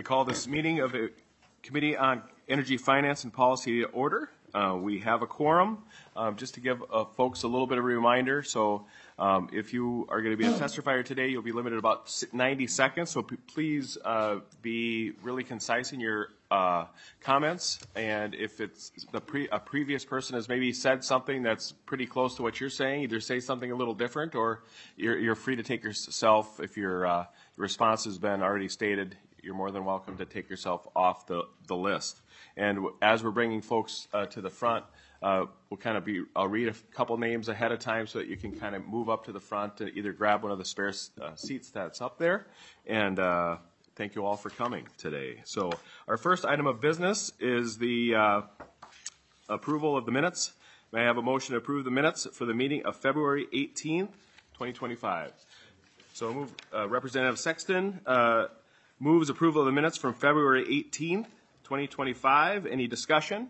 call this meeting of the Committee on Energy, Finance, and Policy to order. We have a quorum. Just to give folks a little bit of a reminder, so if you are going to be a testifier today, you'll be limited about 90 seconds, so please be really concise in your comments, and if it's a previous person has maybe said something that's pretty close to what you're saying, either say something a little different, or you're free to take yourself, if your response has been already stated, you're more than welcome to take yourself off the list. And as we're bringing folks to the front, we'll kind of I'll read a couple names ahead of time so that you can kind of move up to the front to either grab one of the spare seats that's up there. And thank you all for coming today. So our first item of business is the approval of the minutes. May I have a motion to approve the minutes for the meeting of February 18th, 2025? So move, Representative Sexton moves approval of the minutes from February 18th, 2025. Any discussion?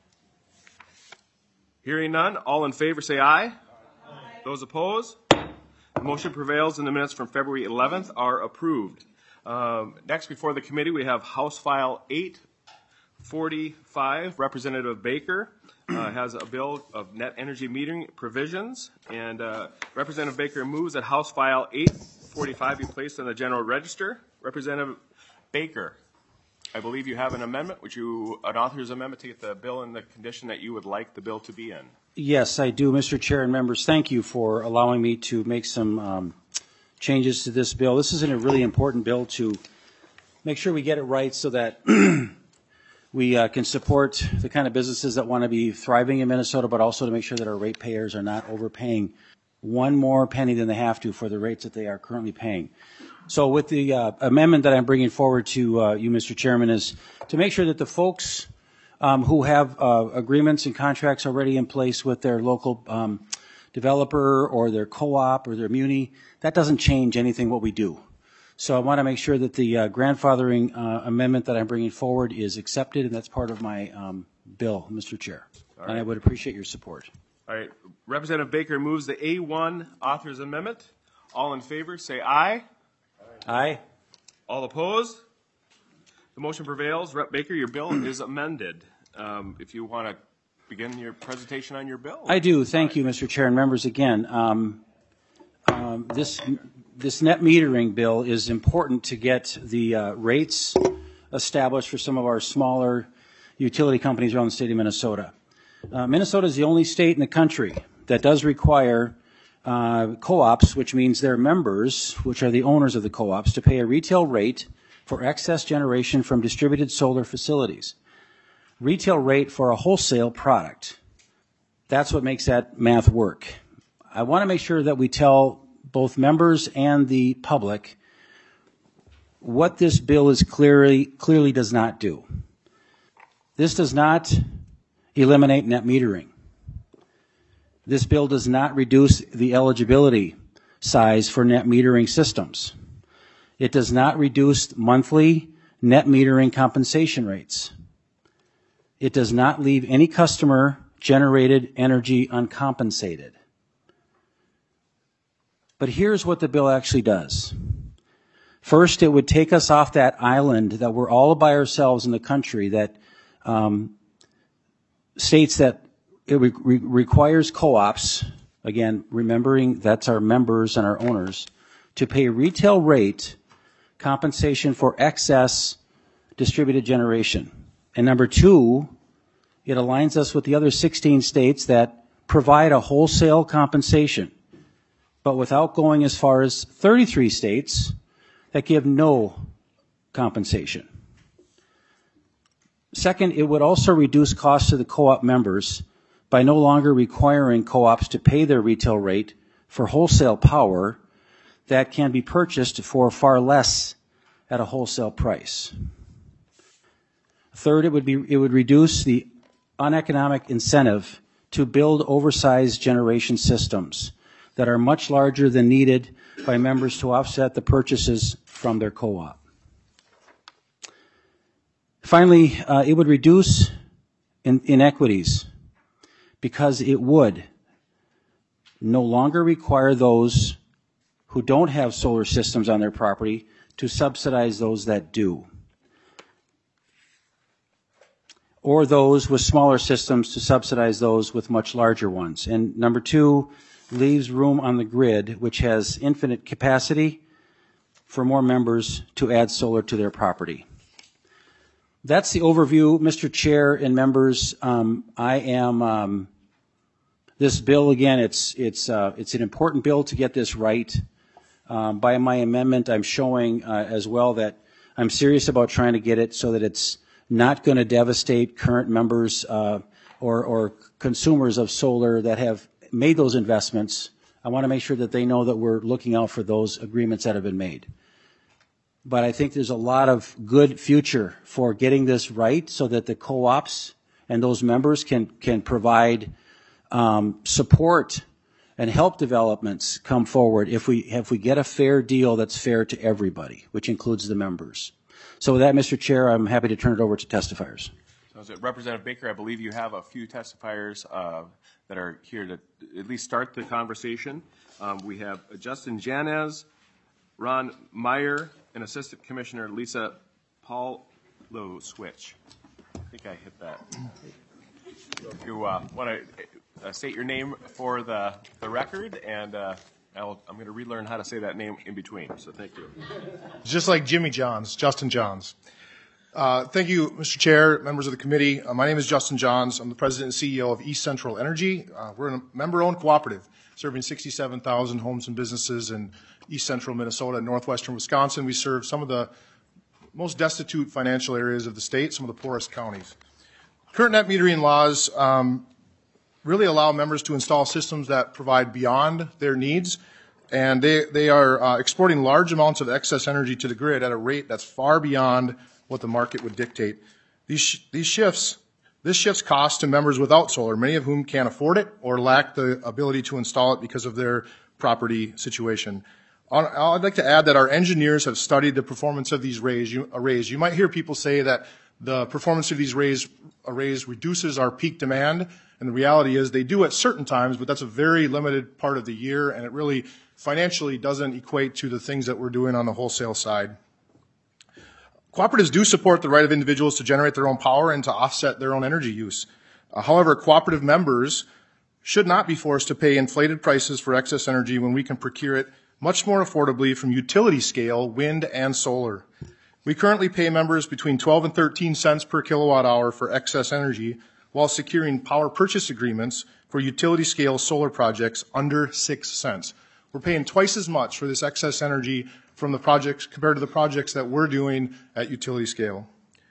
Hearing none, all in favor say aye. Aye. Those opposed? The motion prevails and the minutes from February 11th are approved. Next before the committee we have House File 845. Representative Baker has a bill of net energy metering provisions, and Representative Baker moves that House File 845 be placed on the General Register. Representative Baker, I believe you have an amendment. Would you, an author's amendment, to get the bill in the condition that you would like the bill to be in? Yes, I do, Mr. Chair and members. Thank you for allowing me to make some changes to this bill. This is a really important bill to make sure we get it right so that we can support the kind of businesses that want to be thriving in Minnesota, but also to make sure that our ratepayers are not overpaying one more penny than they have to for the rates that they are currently paying. So with the amendment that I'm bringing forward to you, Mr. Chairman, is to make sure that the folks who have agreements and contracts already in place with their local developer or their co-op or their muni, that doesn't change anything what we do. So I want to make sure that the grandfathering amendment that I'm bringing forward is accepted, and that's part of my bill, Mr. Chair. All right. And I would appreciate your support. All right. Representative Baker moves the A1 author's amendment. All in favor say aye. Aye. All opposed? The motion prevails. Rep. Baker, your bill is amended. If you want to begin your presentation on your bill. I do. Thank you, Mr. Chair and members. Again, this net metering bill is important to get the rates established for some of our smaller utility companies around the state of Minnesota. Minnesota is the only state in the country that does require co-ops, which means their members, which are the owners of the co-ops, to pay a retail rate for excess generation from distributed solar facilities. Retail rate for a wholesale product. That's what makes that math work. I want to make sure that we tell both members and the public what this bill is clearly does not do. This does not eliminate net metering. This bill does not reduce the eligibility size for net metering systems. It does not reduce monthly net metering compensation rates. It does not leave any customer-generated energy uncompensated. But here's what the bill actually does. First, it would take us off that island that we're all by ourselves in the country that states that it requires co-ops, again, remembering that's our members and our owners, to pay retail rate compensation for excess distributed generation. And number two, it aligns us with the other 16 states that provide a wholesale compensation, but without going as far as 33 states that give no compensation. Second, it would also reduce costs to the co-op members by no longer requiring co-ops to pay their retail rate for wholesale power that can be purchased for far less at a wholesale price. Third, it would reduce the uneconomic incentive to build oversized generation systems that are much larger than needed by members to offset the purchases from their co-op. Finally, it would reduce inequities because it would no longer require those who don't have solar systems on their property to subsidize those that do. or those with smaller systems to subsidize those with much larger ones. And number two, leaves room on the grid, which has infinite capacity for more members to add solar to their property. That's the overview, Mr. Chair and members. This bill, again, it's an important bill to get this right. By my amendment, I'm showing as well that I'm serious about trying to get it so that it's not going to devastate current members or consumers of solar that have made those investments. I want to make sure that they know that we're looking out for those agreements that have been made. But I think there's a lot of good future for getting this right so that the co-ops and those members can provide support and help developments come forward if we get a fair deal that's fair to everybody, which includes the members. So with that, Mr. Chair, I'm happy to turn it over to testifiers. So Representative Baker, I believe you have a few testifiers that are here to at least start the conversation. We have Justin Janez, Ron Meyer, and Assistant Commissioner Lisa Paul-Lo-Switch. I think I hit that. So if you want to state your name for the record, and I'm going to relearn how to say that name in between, so thank you. Just like Jimmy Johns, Justin Johns. Thank you, Mr. Chair, members of the committee. My name is Justin Johns. I'm the president and CEO of East Central Energy. We're a member-owned cooperative serving 67,000 homes and businesses in East Central Minnesota and northwestern Wisconsin. We serve some of the most destitute financial areas of the state, some of the poorest counties. Current net metering laws really allow members to install systems that provide beyond their needs, and they are exporting large amounts of excess energy to the grid at a rate that's far beyond what the market would dictate. This shifts cost to members without solar, many of whom can't afford it or lack the ability to install it because of their property situation. I'd like to add that our engineers have studied the performance of these arrays. You might hear people say that the performance of these arrays reduces our peak demand, and the reality is they do at certain times, but that's a very limited part of the year, and it really financially doesn't equate to the things that we're doing on the wholesale side. Cooperatives do support the right of individuals to generate their own power and to offset their own energy use. However, cooperative members should not be forced to pay inflated prices for excess energy when we can procure it much more affordably from utility scale wind and solar. We currently pay members between 12 and 13 cents per kilowatt hour for excess energy while securing power purchase agreements for utility scale solar projects under 6 cents. We're paying twice as much for this excess energy from the projects compared to the projects that we're doing at utility scale.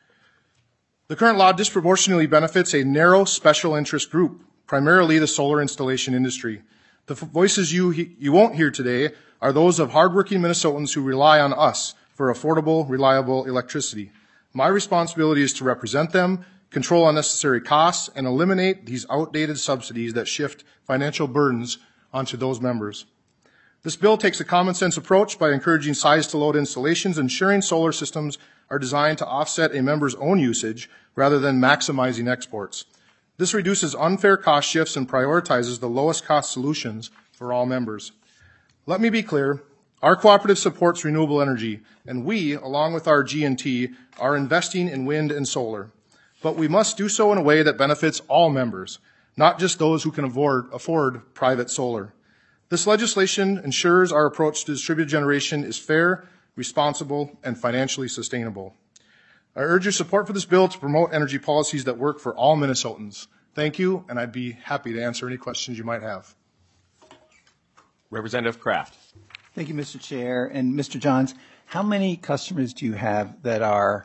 The current law disproportionately benefits a narrow special interest group, primarily the solar installation industry. The voices you won't hear today are those of hardworking Minnesotans who rely on us for affordable, reliable electricity. My responsibility is to represent them, control unnecessary costs, and eliminate these outdated subsidies that shift financial burdens onto those members. This bill takes a common sense approach by encouraging size to load installations, ensuring solar systems are designed to offset a member's own usage rather than maximizing exports. This reduces unfair cost shifts and prioritizes the lowest cost solutions for all members. Let me be clear, our cooperative supports renewable energy, and we, along with our G&T, are investing in wind and solar. But we must do so in a way that benefits all members, not just those who can afford private solar. This legislation ensures our approach to distributed generation is fair, responsible, and financially sustainable. I urge your support for this bill to promote energy policies that work for all Minnesotans. Thank you, and I'd be happy to answer any questions you might have. Representative Kraft. Thank you, Mr. Chair. And Mr. Johns, how many customers do you have that are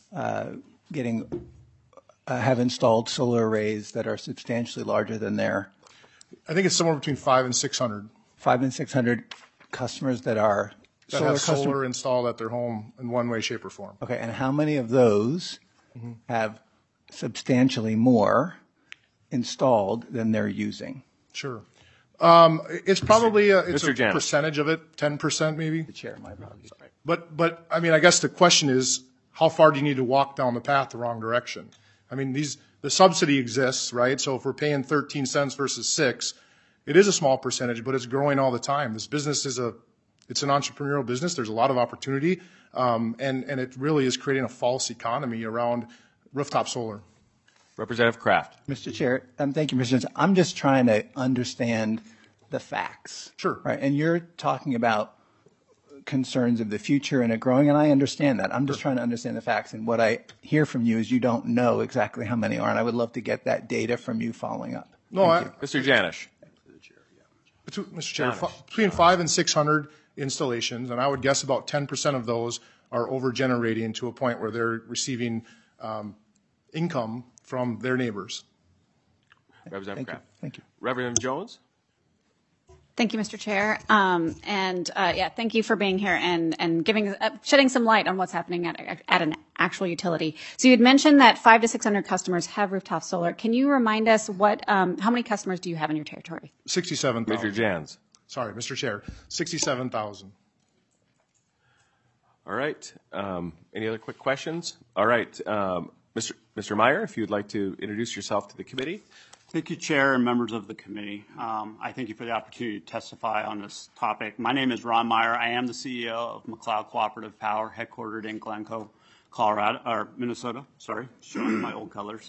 have installed solar arrays that are substantially larger than their? I think it's somewhere between 500 and 600. 500 and 600 customers that are solar installed at their home in one way, shape, or form. Okay, and how many of those have substantially more installed than they're using? Sure. It's probably a Mr. percentage of it, 10% maybe. The chair, my apologies. But I mean, I guess the question is, how far do you need to walk down the path the wrong direction? I mean, the subsidy exists, right? So if we're paying 13 cents versus 6, it is a small percentage, but it's growing all the time. This business it's an entrepreneurial business. There's a lot of opportunity, and it really is creating a false economy around rooftop solar. Representative Kraft. Mr. Chair, thank you, Mr. Johnson. I'm just trying to understand the facts. Sure. Right, and you're talking about concerns of the future and it growing, and I understand that. I'm just trying to understand the facts, and what I hear from you is you don't know exactly how many are, and I would love to get that data from you following up. No, Mr. Janish. Mr. Chair, between 500 and 600 installations, and I would guess about 10% of those are over-generating to a point where they're receiving income from their neighbors. Representative Kraft. Thank you. Reverend Jones. Thank you, Mr. Chair. Thank you for being here and shedding some light on what's happening at an actual utility. So you had mentioned that 500 to 600 customers have rooftop solar. Can you remind us how many customers do you have in your territory? 67,000. Mr. Jans. Sorry, Mr. Chair, 67,000. All right. Any other quick questions? All right. Mr. Meyer, if you'd like to introduce yourself to the committee. Thank you, Chair and members of the committee. I thank you for the opportunity to testify on this topic. My name is Ron Meyer. I am the CEO of McLeod Cooperative Power, headquartered in Glencoe, Minnesota. Sorry, showing my old colors.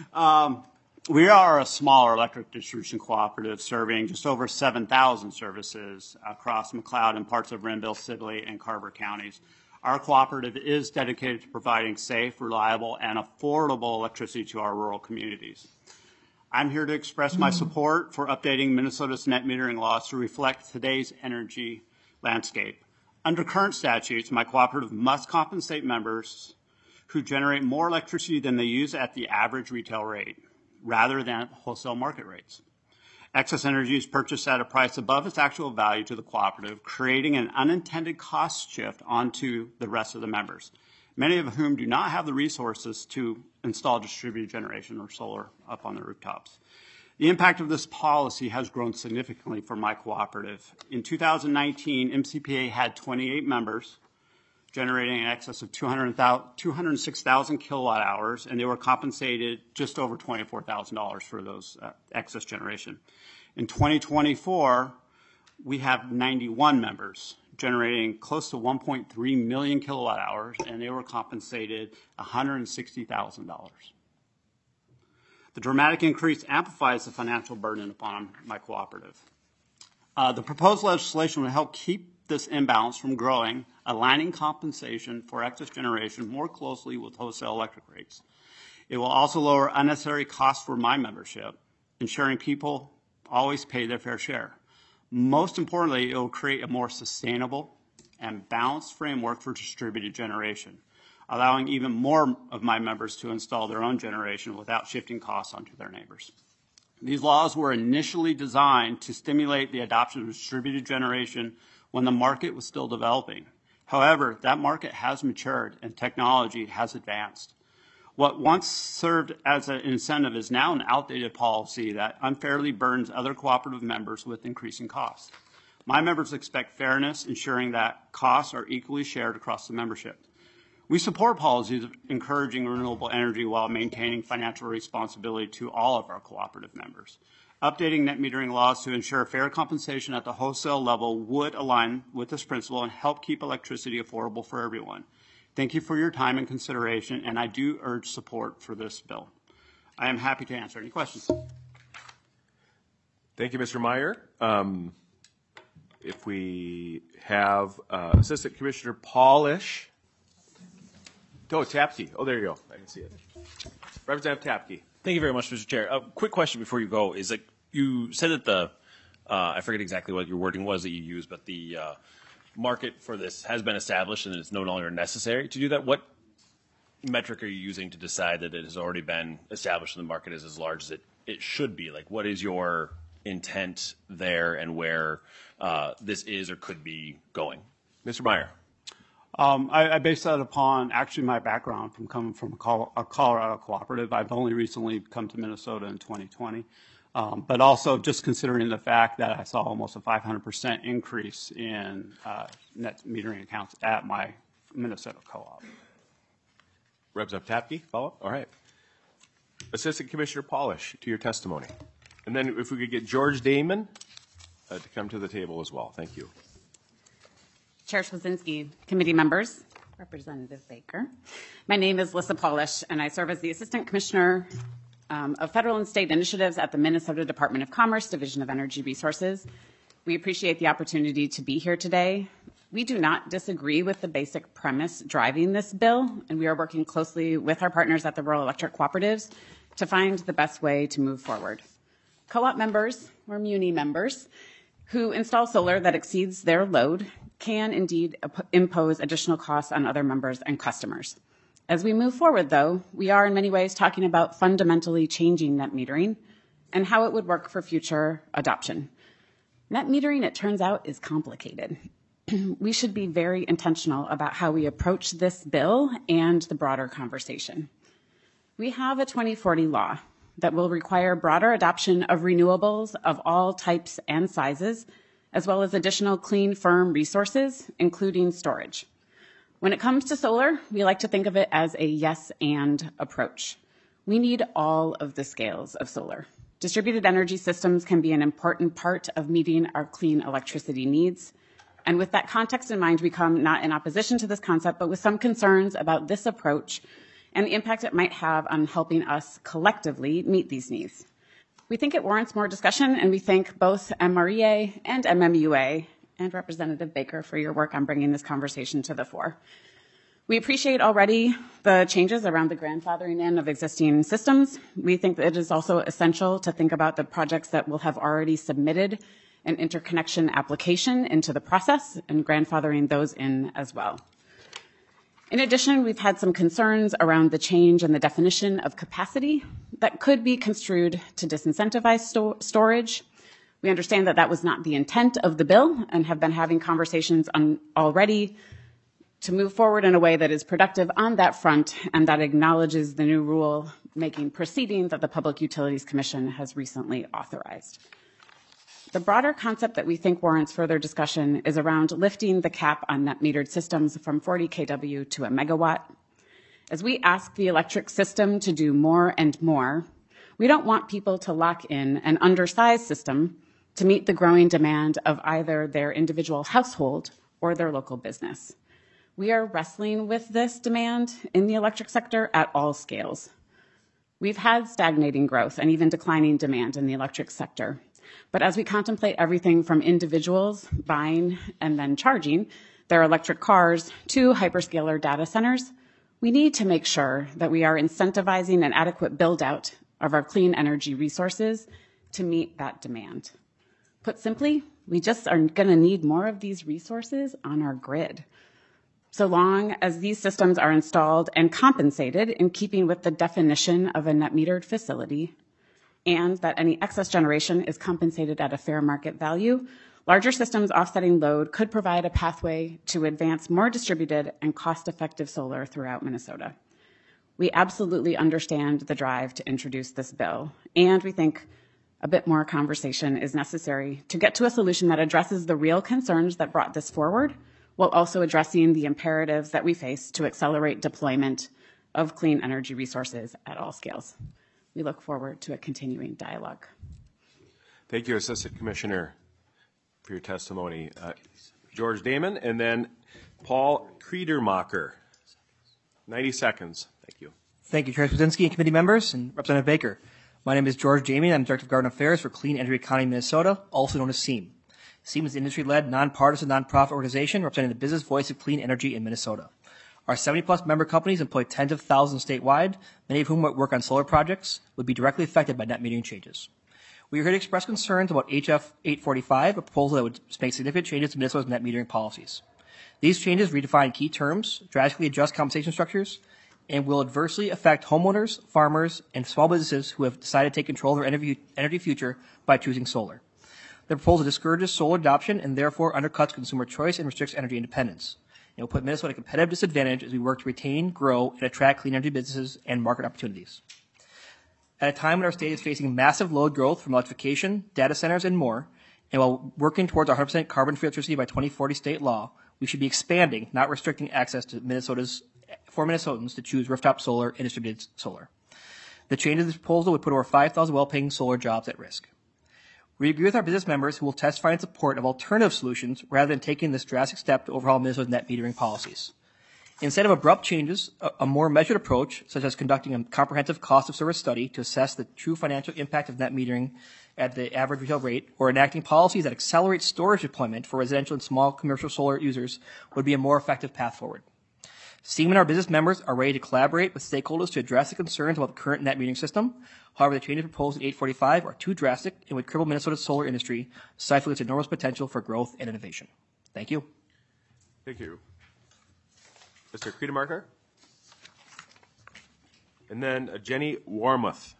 We are a smaller electric distribution cooperative serving just over 7,000 services across McLeod and parts of Renville, Sibley, and Carver counties. Our cooperative is dedicated to providing safe, reliable, and affordable electricity to our rural communities. I'm here to express my support for updating Minnesota's net metering laws to reflect today's energy landscape. Under current statutes, my cooperative must compensate members who generate more electricity than they use at the average retail rate, rather than wholesale market rates. Excess energy is purchased at a price above its actual value to the cooperative, creating an unintended cost shift onto the rest of the members, many of whom do not have the resources to install distributed generation or solar up on their rooftops. The impact of this policy has grown significantly for my cooperative. In 2019, MCPA had 28 members, generating in excess of 206,000 kilowatt hours, and they were compensated just over $24,000 for those excess generation. In 2024, we have 91 members, generating close to 1.3 million kilowatt hours, and they were compensated $160,000. The dramatic increase amplifies the financial burden upon my cooperative. The proposed legislation will help keep this imbalance from growing, aligning compensation for excess generation more closely with wholesale electric rates. It will also lower unnecessary costs for my membership, ensuring people always pay their fair share. Most importantly, it will create a more sustainable and balanced framework for distributed generation, allowing even more of my members to install their own generation without shifting costs onto their neighbors. These laws were initially designed to stimulate the adoption of distributed generation when the market was still developing. However, that market has matured and technology has advanced. What once served as an incentive is now an outdated policy that unfairly burdens other cooperative members with increasing costs. My members expect fairness, ensuring that costs are equally shared across the membership. We support policies encouraging renewable energy while maintaining financial responsibility to all of our cooperative members. Updating net metering laws to ensure fair compensation at the wholesale level would align with this principle and help keep electricity affordable for everyone. Thank you for your time and consideration, and I do urge support for this bill. I am happy to answer any questions. Thank you, Mr. Meyer. If we have Assistant Commissioner Paulish. Oh, Tapke. Oh, there you go. I can see it. Representative Tapke. Thank you very much, Mr. Chair. A quick question before you go is that you said that the, I forget exactly what your wording was that you used, but the market for this has been established and it's no longer necessary to do that. What metric are you using to decide that it has already been established and the market is as large as it should be? Like, what is your intent there and where this is or could be going? Mr. Meyer. I base that upon actually my background from coming from a Colorado cooperative. I've only recently come to Minnesota in 2020, but also just considering the fact that I saw almost a 500% increase in net metering accounts at my Minnesota co-op. Representative Tapke, follow up? All right. Assistant Commissioner Paulish, to your testimony. And then if we could get George Damon to come to the table as well. Thank you. Chair Schwazinski, committee members, Representative Baker. My name is Lissa Paulish, and I serve as the Assistant Commissioner of federal and state initiatives at the Minnesota Department of Commerce, Division of Energy Resources. We appreciate the opportunity to be here today. We do not disagree with the basic premise driving this bill, and we are working closely with our partners at the Rural Electric Cooperatives to find the best way to move forward. Co-op members, or MUNI members, who install solar that exceeds their load can indeed impose additional costs on other members and customers. As we move forward, though, we are in many ways talking about fundamentally changing net metering and how it would work for future adoption. Net metering, it turns out, is complicated. We should be very intentional about how we approach this bill and the broader conversation. We have a 2040 law that will require broader adoption of renewables of all types and sizes, as well as additional clean, firm resources, including storage. When it comes to solar, we like to think of it as a yes and approach. We need all of the scales of solar. Distributed energy systems can be an important part of meeting our clean electricity needs. And with that context in mind, we come not in opposition to this concept, but with some concerns about this approach and the impact it might have on helping us collectively meet these needs. We think it warrants more discussion, and we thank both MREA and MMUA and Representative Baker for your work on bringing this conversation to the fore. We appreciate already the changes around the grandfathering in of existing systems. We think that it is also essential to think about the projects that will have already submitted an interconnection application into the process and grandfathering those in as well. In addition, we've had some concerns around the change in the definition of capacity that could be construed to disincentivize storage. We understand that that was not the intent of the bill and have been having conversations already to move forward in a way that is productive on that front and that acknowledges the new rule-making proceeding that the Public Utilities Commission has recently authorized. The broader concept that we think warrants further discussion is around lifting the cap on net metered systems from 40 kW to a megawatt. As we ask the electric system to do more and more, we don't want people to lock in an undersized system to meet the growing demand of either their individual household or their local business. We are wrestling with this demand in the electric sector at all scales. We've had stagnating growth and even declining demand in the electric sector. But as we contemplate everything from individuals buying and then charging their electric cars to hyperscaler data centers, we need to make sure that we are incentivizing an adequate build-out of our clean energy resources to meet that demand. Put simply, we just are going to need more of these resources on our grid. So long as these systems are installed and compensated in keeping with the definition of a net metered facility, and that any excess generation is compensated at a fair market value, larger systems offsetting load could provide a pathway to advance more distributed and cost-effective solar throughout Minnesota. We absolutely understand the drive to introduce this bill, and we think a bit more conversation is necessary to get to a solution that addresses the real concerns that brought this forward, while also addressing the imperatives that we face to accelerate deployment of clean energy resources at all scales. We look forward to a continuing dialogue. Thank you, Assistant Commissioner, for your testimony. George Damon, and then Paul Kriedermacher. 90 seconds. Thank you. Thank you, Chair Kuczynski and committee members and Representative Baker. My name is George Damon. I'm Director of Government Affairs for Clean Energy Economy Minnesota, also known as SEAM. SEAM is an industry-led, nonpartisan, nonprofit organization representing the business voice of clean energy in Minnesota. Our 70-plus member companies employ tens of thousands statewide, many of whom work on solar projects, would be directly affected by net metering changes. We are here to express concerns about HF 845, a proposal that would make significant changes to Minnesota's net metering policies. These changes redefine key terms, drastically adjust compensation structures, and will adversely affect homeowners, farmers, and small businesses who have decided to take control of their energy future by choosing solar. The proposal discourages solar adoption and therefore undercuts consumer choice and restricts energy independence. It will put Minnesota at a competitive disadvantage as we work to retain, grow, and attract clean energy businesses and market opportunities. At a time when our state is facing massive load growth from electrification, data centers, and more, and while working towards our 100% carbon-free electricity by 2040 state law, we should be expanding, not restricting access to for Minnesotans to choose rooftop solar and distributed solar. The change of this proposal would put over 5,000 well-paying solar jobs at risk. We agree with our business members who will testify in support of alternative solutions rather than taking this drastic step to overhaul Minnesota's net metering policies. Instead of abrupt changes, a more measured approach, such as conducting a comprehensive cost of service study to assess the true financial impact of net metering at the average retail rate, or enacting policies that accelerate storage deployment for residential and small commercial solar users would be a more effective path forward. SEEM and our business members are ready to collaborate with stakeholders to address the concerns about the current net metering system. However, the changes proposed in 845 are too drastic and would cripple Minnesota's solar industry, stifling its enormous potential for growth and innovation. Thank you. Thank you. Mr. Kredemarker? And then Jenny Warmuth.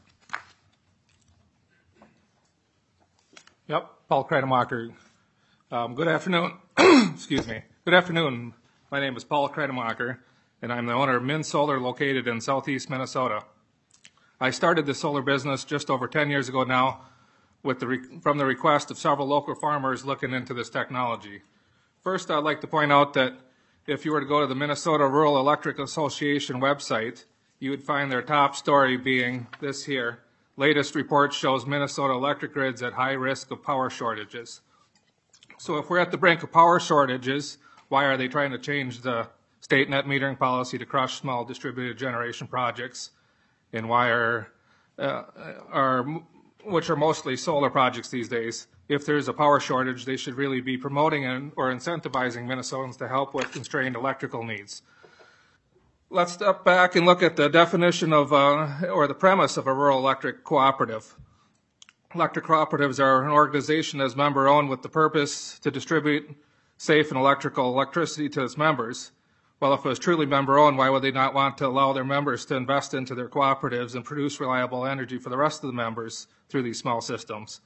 Yep, Paul Kredemarker. Good afternoon. Excuse me. Good afternoon. My name is Paul Kredemarker, and I'm the owner of Min Solar located in southeast Minnesota. I started the solar business just over 10 years ago now from the request of several local farmers looking into this technology. First, I'd like to point out that if you were to go to the Minnesota Rural Electric Association website, you would find their top story being this here. Latest report shows Minnesota electric grids at high risk of power shortages. So if we're at the brink of power shortages, why are they trying to change the state net metering policy to crush small distributed generation projects? And why which are mostly solar projects these days? If there's a power shortage, they should really be promoting or incentivizing Minnesotans to help with constrained electrical needs. Let's step back and look at the definition of, or the premise of a rural electric cooperative. Electric cooperatives are an organization that's member-owned with the purpose to distribute safe and electricity to its members. Well, if it was truly member-owned, why would they not want to allow their members to invest into their cooperatives and produce reliable energy for the rest of the members through these small systems?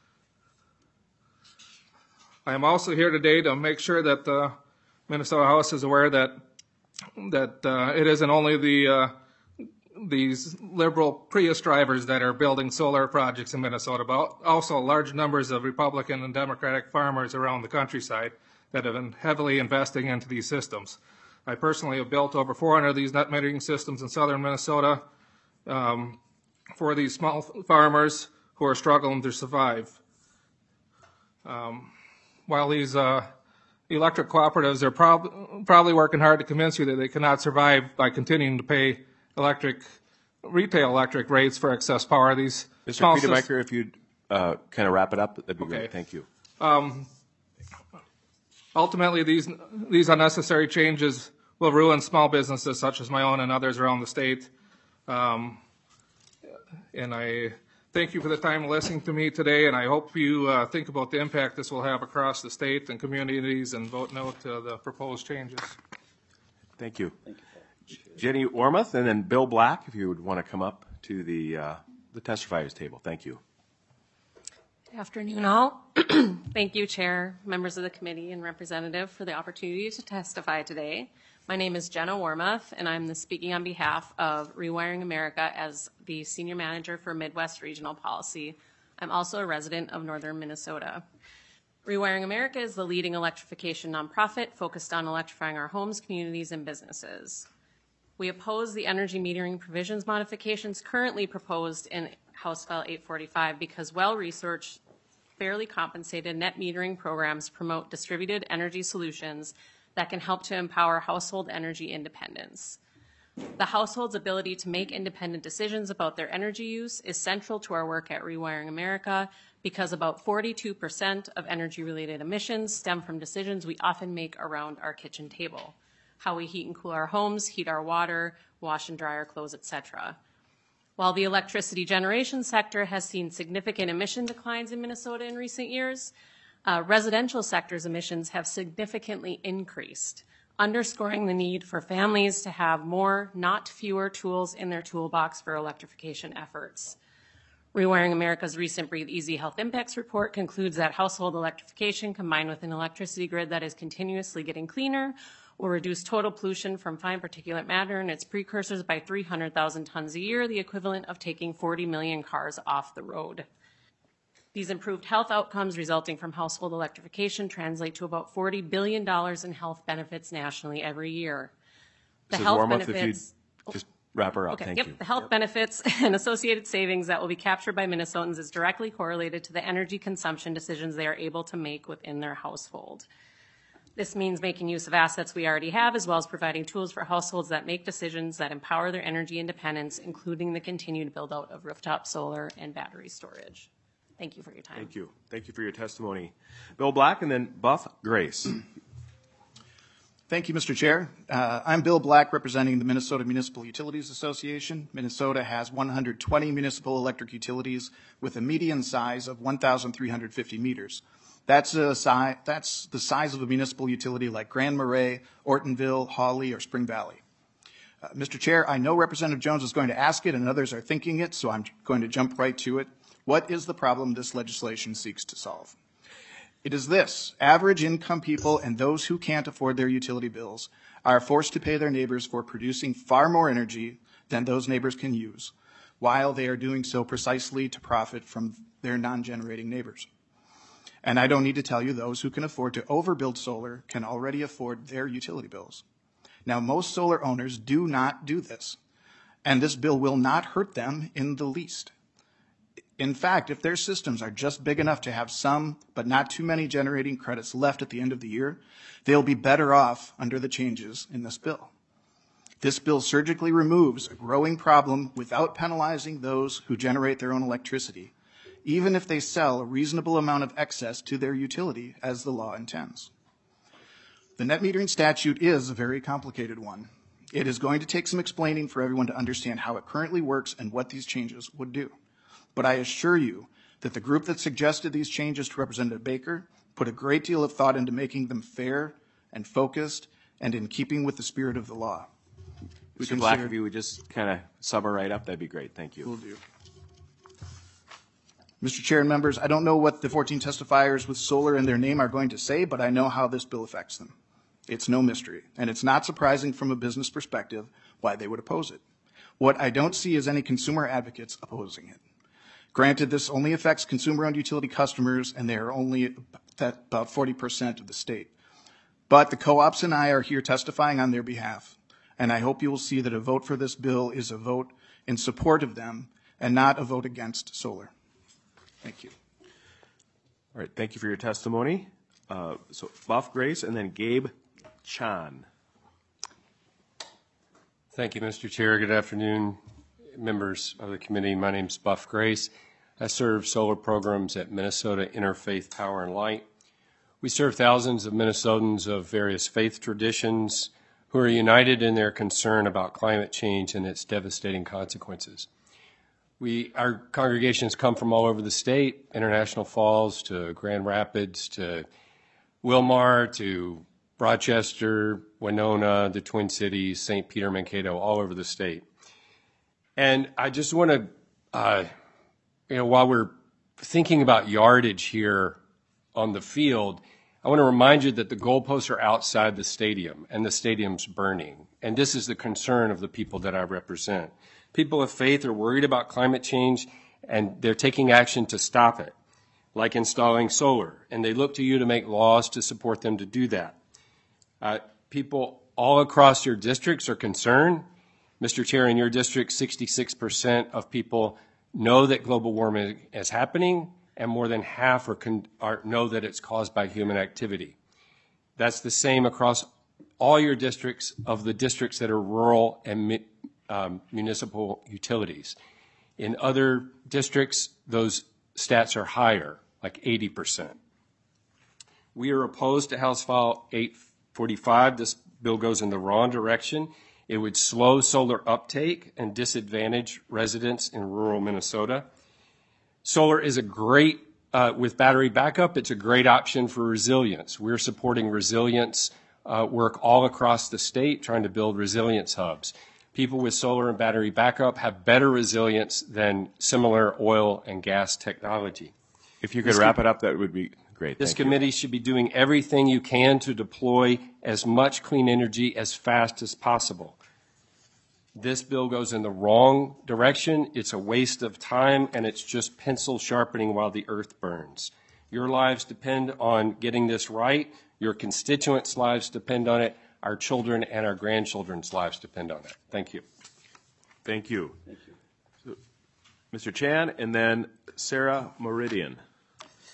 I am also here today to make sure that the Minnesota House is aware that it isn't only these liberal Prius drivers that are building solar projects in Minnesota, but also large numbers of Republican and Democratic farmers around the countryside that have been heavily investing into these systems. I personally have built over 400 of these net metering systems in southern Minnesota for these small farmers who are struggling to survive. While these electric cooperatives are probably working hard to convince you that they cannot survive by continuing to pay retail electric rates for excess power, these Mr. Kredemarker, if you'd kind of wrap it up, that'd be great. Thank you. Ultimately, these unnecessary changes will ruin small businesses such as my own and others around the state. And I thank you for the time listening to me today, and I hope you think about the impact this will have across the state and communities and vote no to the proposed changes. Thank you. Jenny Warmuth, and then Bill Black, if you would want to come up to the testifiers table. Thank you. Good afternoon, all. Thank you, Chair, members of the committee, and Representative for the opportunity to testify today. My name is Jenna Warmuth, and I'm speaking on behalf of Rewiring America as the Senior Manager for Midwest Regional Policy. I'm also a resident of northern Minnesota. Rewiring America is the leading electrification nonprofit focused on electrifying our homes, communities, and businesses. We oppose the energy metering provisions modifications currently proposed in House File 845 because well-researched, fairly compensated net metering programs promote distributed energy solutions that can help to empower household energy independence. The household's ability to make independent decisions about their energy use is central to our work at Rewiring America because about 42% of energy-related emissions stem from decisions we often make around our kitchen table. How we heat and cool our homes, heat our water, wash and dry our clothes, etc. While the electricity generation sector has seen significant emission declines in Minnesota in recent years, residential sector's emissions have significantly increased, underscoring the need for families to have more, not fewer, tools in their toolbox for electrification efforts. Rewiring America's recent Breathe Easy Health Impacts report concludes that household electrification combined with an electricity grid that is continuously getting cleaner will reduce total pollution from fine particulate matter and its precursors by 300,000 tons a year, the equivalent of taking 40 million cars off the road. These improved health outcomes resulting from household electrification translate to about $40 billion in health benefits nationally every year. The health Warmuth, benefits, if you just wrap her up. okay, Thank yep. you. The health benefits and associated savings that will be captured by Minnesotans is directly correlated to the energy consumption decisions they are able to make within their household. This means making use of assets we already have, as well as providing tools for households that make decisions that empower their energy independence, including the continued build-out of rooftop solar and battery storage. Thank you for your time. Thank you. Thank you for your testimony. Bill Black and then Buff Grace. Thank you, Mr. Chair. I'm Bill Black, representing the Minnesota Municipal Utilities Association. Minnesota has 120 municipal electric utilities with a median size of 1,350 meters. That's the size of a municipal utility like Grand Marais, Ortonville, Hawley, or Spring Valley. Mr. Chair, I know Representative Jones is going to ask it and others are thinking it, so I'm going to jump right to it. What is the problem this legislation seeks to solve? It is this: average income people and those who can't afford their utility bills are forced to pay their neighbors for producing far more energy than those neighbors can use, while they are doing so precisely to profit from their non-generating neighbors. And I don't need to tell you, those who can afford to overbuild solar can already afford their utility bills. Now, most solar owners do not do this, and this bill will not hurt them in the least. In fact, if their systems are just big enough to have some, but not too many generating credits left at the end of the year, they'll be better off under the changes in this bill. This bill surgically removes a growing problem without penalizing those who generate their own electricity, even if they sell a reasonable amount of excess to their utility, as the law intends. The net metering statute is a very complicated one. It is going to take some explaining for everyone to understand how it currently works and what these changes would do. But I assure you that the group that suggested these changes to Representative Baker put a great deal of thought into making them fair and focused and in keeping with the spirit of the law. Mr. Black, if you would just kind of sum her right up, that'd be great. Thank you. Will do. Mr. Chair and members, I don't know what the 14 testifiers with solar in their name are going to say, but I know how this bill affects them. It's no mystery, and it's not surprising from a business perspective why they would oppose it. What I don't see is any consumer advocates opposing it. Granted, this only affects consumer-owned utility customers, and they are only about 40% of the state. But the co-ops and I are here testifying on their behalf, and I hope you will see that a vote for this bill is a vote in support of them and not a vote against solar. Thank you. All right, thank you for your testimony. So Buff Grace and then Gabe Chan. Thank you, Mr. Chair. Good afternoon, members of the committee. My name is Buff Grace. I serve solar programs at Minnesota Interfaith Power and Light. We serve thousands of Minnesotans of various faith traditions who are united in their concern about climate change and its devastating consequences. Our congregations come from all over the state, International Falls to Grand Rapids to Wilmar to Rochester, Winona, the Twin Cities, St. Peter, Mankato, all over the state. And I just want to, while we're thinking about yardage here on the field, I want to remind you that the goalposts are outside the stadium and the stadium's burning. And this is the concern of the people that I represent. People of faith are worried about climate change and they're taking action to stop it, like installing solar. And they look to you to make laws to support them to do that. People all across your districts are concerned. Mr. Chair, in your district, 66% of people know that global warming is happening, and more than half know that it's caused by human activity. That's the same across all your districts of the districts that are rural and municipal utilities. In other districts, those stats are higher, like 80%. We are opposed to House File 845. This bill goes in the wrong direction. It would slow solar uptake and disadvantage residents in rural Minnesota. Solar is a great, with battery backup, it's a great option for resilience. We're supporting resilience work all across the state, trying to build resilience hubs. People with solar and battery backup have better resilience than similar oil and gas technology. If you could wrap it up, that would be great. This committee should be doing everything you can to deploy as much clean energy as fast as possible. This bill goes in the wrong direction. It's a waste of time, and it's just pencil sharpening while the earth burns. Your lives depend on getting this right. Your constituents' lives depend on it. Our children and our grandchildren's lives depend on it. Thank you. Thank you. Thank you. So, Mr. Chan, and then Sarah Meridian.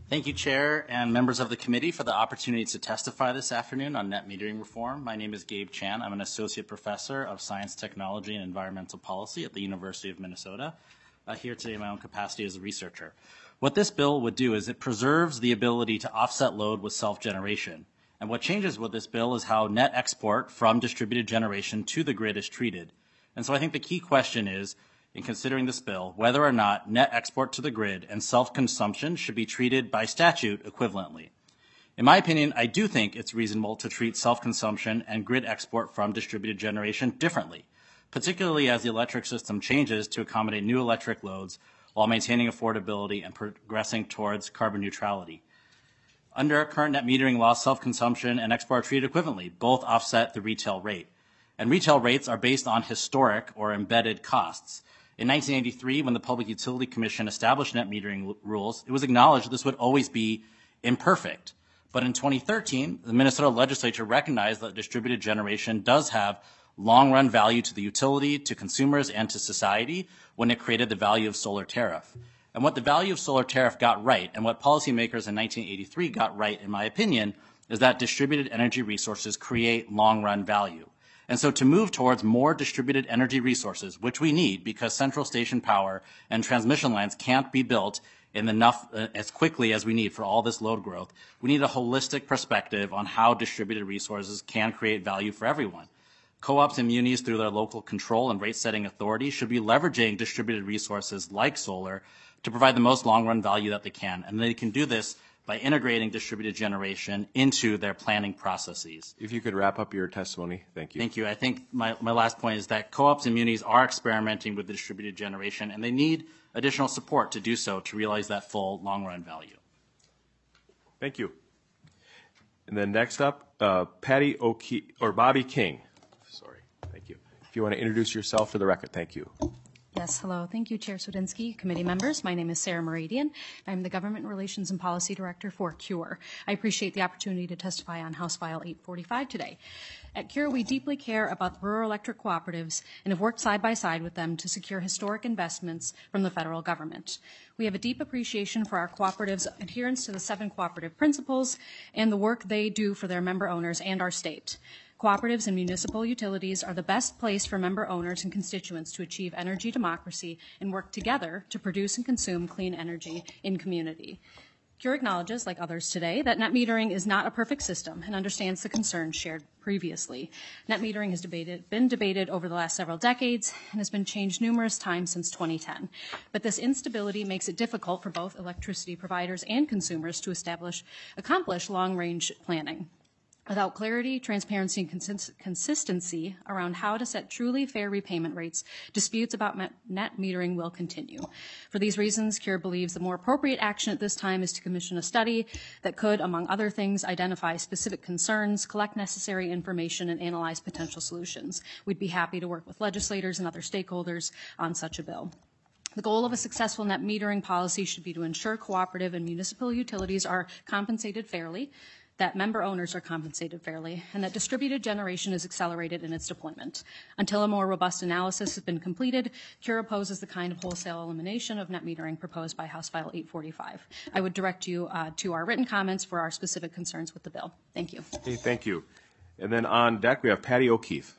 Thank you, Chair and members of the committee, for the opportunity to testify this afternoon on net metering reform. My name is Gabe Chan. I'm an associate professor of science, technology, and environmental policy at the University of Minnesota. Here today in my own capacity as a researcher. What this bill would do is it preserves the ability to offset load with self-generation. And what changes with this bill is how net export from distributed generation to the grid is treated. And so I think the key question is, in considering this bill, whether or not net export to the grid and self-consumption should be treated by statute equivalently. In my opinion, I do think it's reasonable to treat self-consumption and grid export from distributed generation differently, particularly as the electric system changes to accommodate new electric loads while maintaining affordability and progressing towards carbon neutrality. Under current net metering law, self-consumption and export are treated equivalently. Both offset the retail rate. And retail rates are based on historic or embedded costs. In 1983, when the Public Utility Commission established net metering rules, it was acknowledged this would always be imperfect. But in 2013, the Minnesota legislature recognized that distributed generation does have long-run value to the utility, to consumers, and to society when it created the value of solar tariff. And what the value of solar tariff got right, and what policymakers in 1983 got right, in my opinion, is that distributed energy resources create long-run value. And so to move towards more distributed energy resources, which we need because central station power and transmission lines can't be built in enough as quickly as we need for all this load growth, we need a holistic perspective on how distributed resources can create value for everyone. Co-ops and munis, through their local control and rate-setting authority, should be leveraging distributed resources like solar to provide the most long-run value that they can. And they can do this by integrating distributed generation into their planning processes. If you could wrap up your testimony, thank you. Thank you. I think my last point is that co-ops and munis are experimenting with distributed generation, and they need additional support to do so to realize that full long-run value. Thank you. And then next up, Patty O'Keefe, or Bobby King. Sorry, thank you. If you want to introduce yourself for the record, thank you. Yes, hello. Thank you, Chair Swedinsky, committee members. My name is Sarah Meridian. I'm the Government Relations and Policy Director for CURE. I appreciate the opportunity to testify on House File 845 today. At CURE, we deeply care about the rural electric cooperatives and have worked side by side with them to secure historic investments from the federal government. We have a deep appreciation for our cooperatives' adherence to the 7 cooperative principles and the work they do for their member owners and our state. Cooperatives and municipal utilities are the best place for member owners and constituents to achieve energy democracy and work together to produce and consume clean energy in community. CURE acknowledges, like others today, that net metering is not a perfect system and understands the concerns shared previously. Net metering has been debated over the last several decades and has been changed numerous times since 2010. But this instability makes it difficult for both electricity providers and consumers to accomplish long-range planning. Without clarity, transparency, and consistency around how to set truly fair repayment rates, disputes about net metering will continue. For these reasons, CURE believes the more appropriate action at this time is to commission a study that could, among other things, identify specific concerns, collect necessary information, and analyze potential solutions. We'd be happy to work with legislators and other stakeholders on such a bill. The goal of a successful net metering policy should be to ensure cooperative and municipal utilities are compensated fairly, that member owners are compensated fairly, and that distributed generation is accelerated in its deployment. Until a more robust analysis has been completed, CURE opposes the kind of wholesale elimination of net metering proposed by House File 845. I would direct you to our written comments for our specific concerns with the bill. Thank you. Okay, thank you. And then on deck, we have Patty O'Keefe.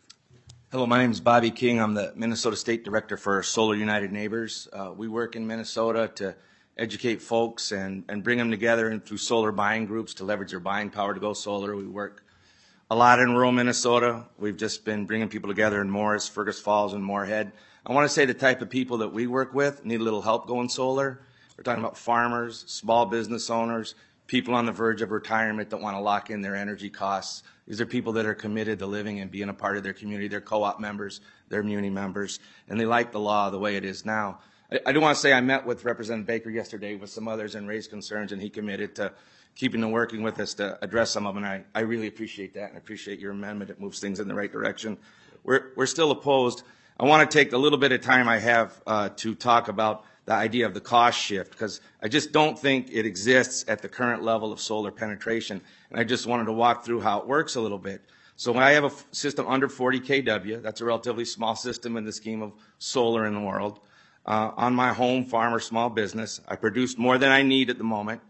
Hello, my name is Bobby King. I'm the Minnesota State Director for Solar United Neighbors. We work in Minnesota to educate folks and bring them together and through solar buying groups to leverage their buying power to go solar. We work a lot in rural Minnesota. We've just been bringing people together in Morris, Fergus Falls, and Moorhead. I want to say the type of people that we work with need a little help going solar. We're talking about farmers, small business owners, people on the verge of retirement that want to lock in their energy costs. These are people that are committed to living and being a part of their community. They're co-op members, they're muni members, and they like the law the way it is now. I do want to say I met with Representative Baker yesterday with some others and raised concerns, and he committed to keeping and working with us to address some of them, and I really appreciate that and appreciate your amendment. It moves things in the right direction. We're still opposed. I want to take a little bit of time I have to talk about the idea of the cost shift, because I just don't think it exists at the current level of solar penetration, and I just wanted to walk through how it works a little bit. So when I have a system under 40 kW, that's a relatively small system in the scheme of solar in the world. On my home, farm, or small business, I produce more than I need at the moment,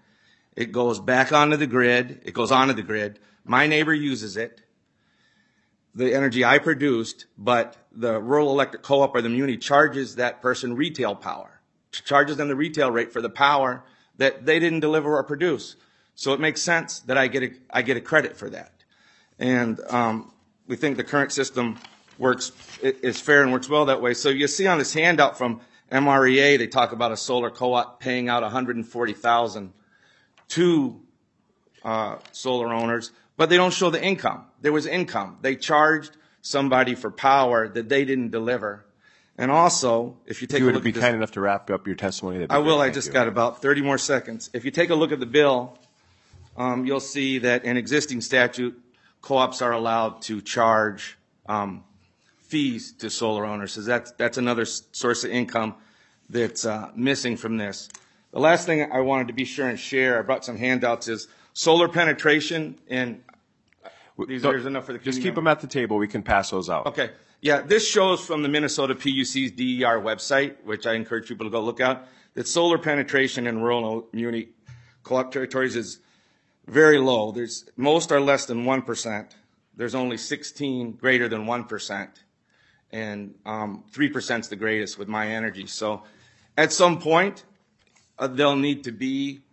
It goes back onto the grid. It goes onto the grid. My neighbor uses it, the energy I produced, but the rural electric co-op or the muni charges that person retail power, charges them the retail rate for the power that they didn't deliver or produce. So it makes sense that I get a credit for that. And we think the current system is fair and works well that way. So you see on this handout from MREA, they talk about a solar co-op paying out $140,000 to solar owners, but they don't show the income. There was income. They charged somebody for power that they didn't deliver. And also, if you take a look at this, be kind enough to wrap up your testimony. I will. I just got about 30 more seconds. If you take a look at the bill, you'll see that in existing statute, co-ops are allowed to charge fees to solar owners. So that's another source of income that's missing from this. The last thing I wanted to be sure and share, I brought some handouts, is solar penetration. And there's enough for the just keep them at the table. We can pass those out. Okay. Yeah, this shows from the Minnesota PUC's DER website, which I encourage people to go look at, that solar penetration in rural muni co-op territories is very low. Most are less than 1%. There's only 16 greater than 1%. And 3% is the greatest with My Energy. So at some point, we'll need to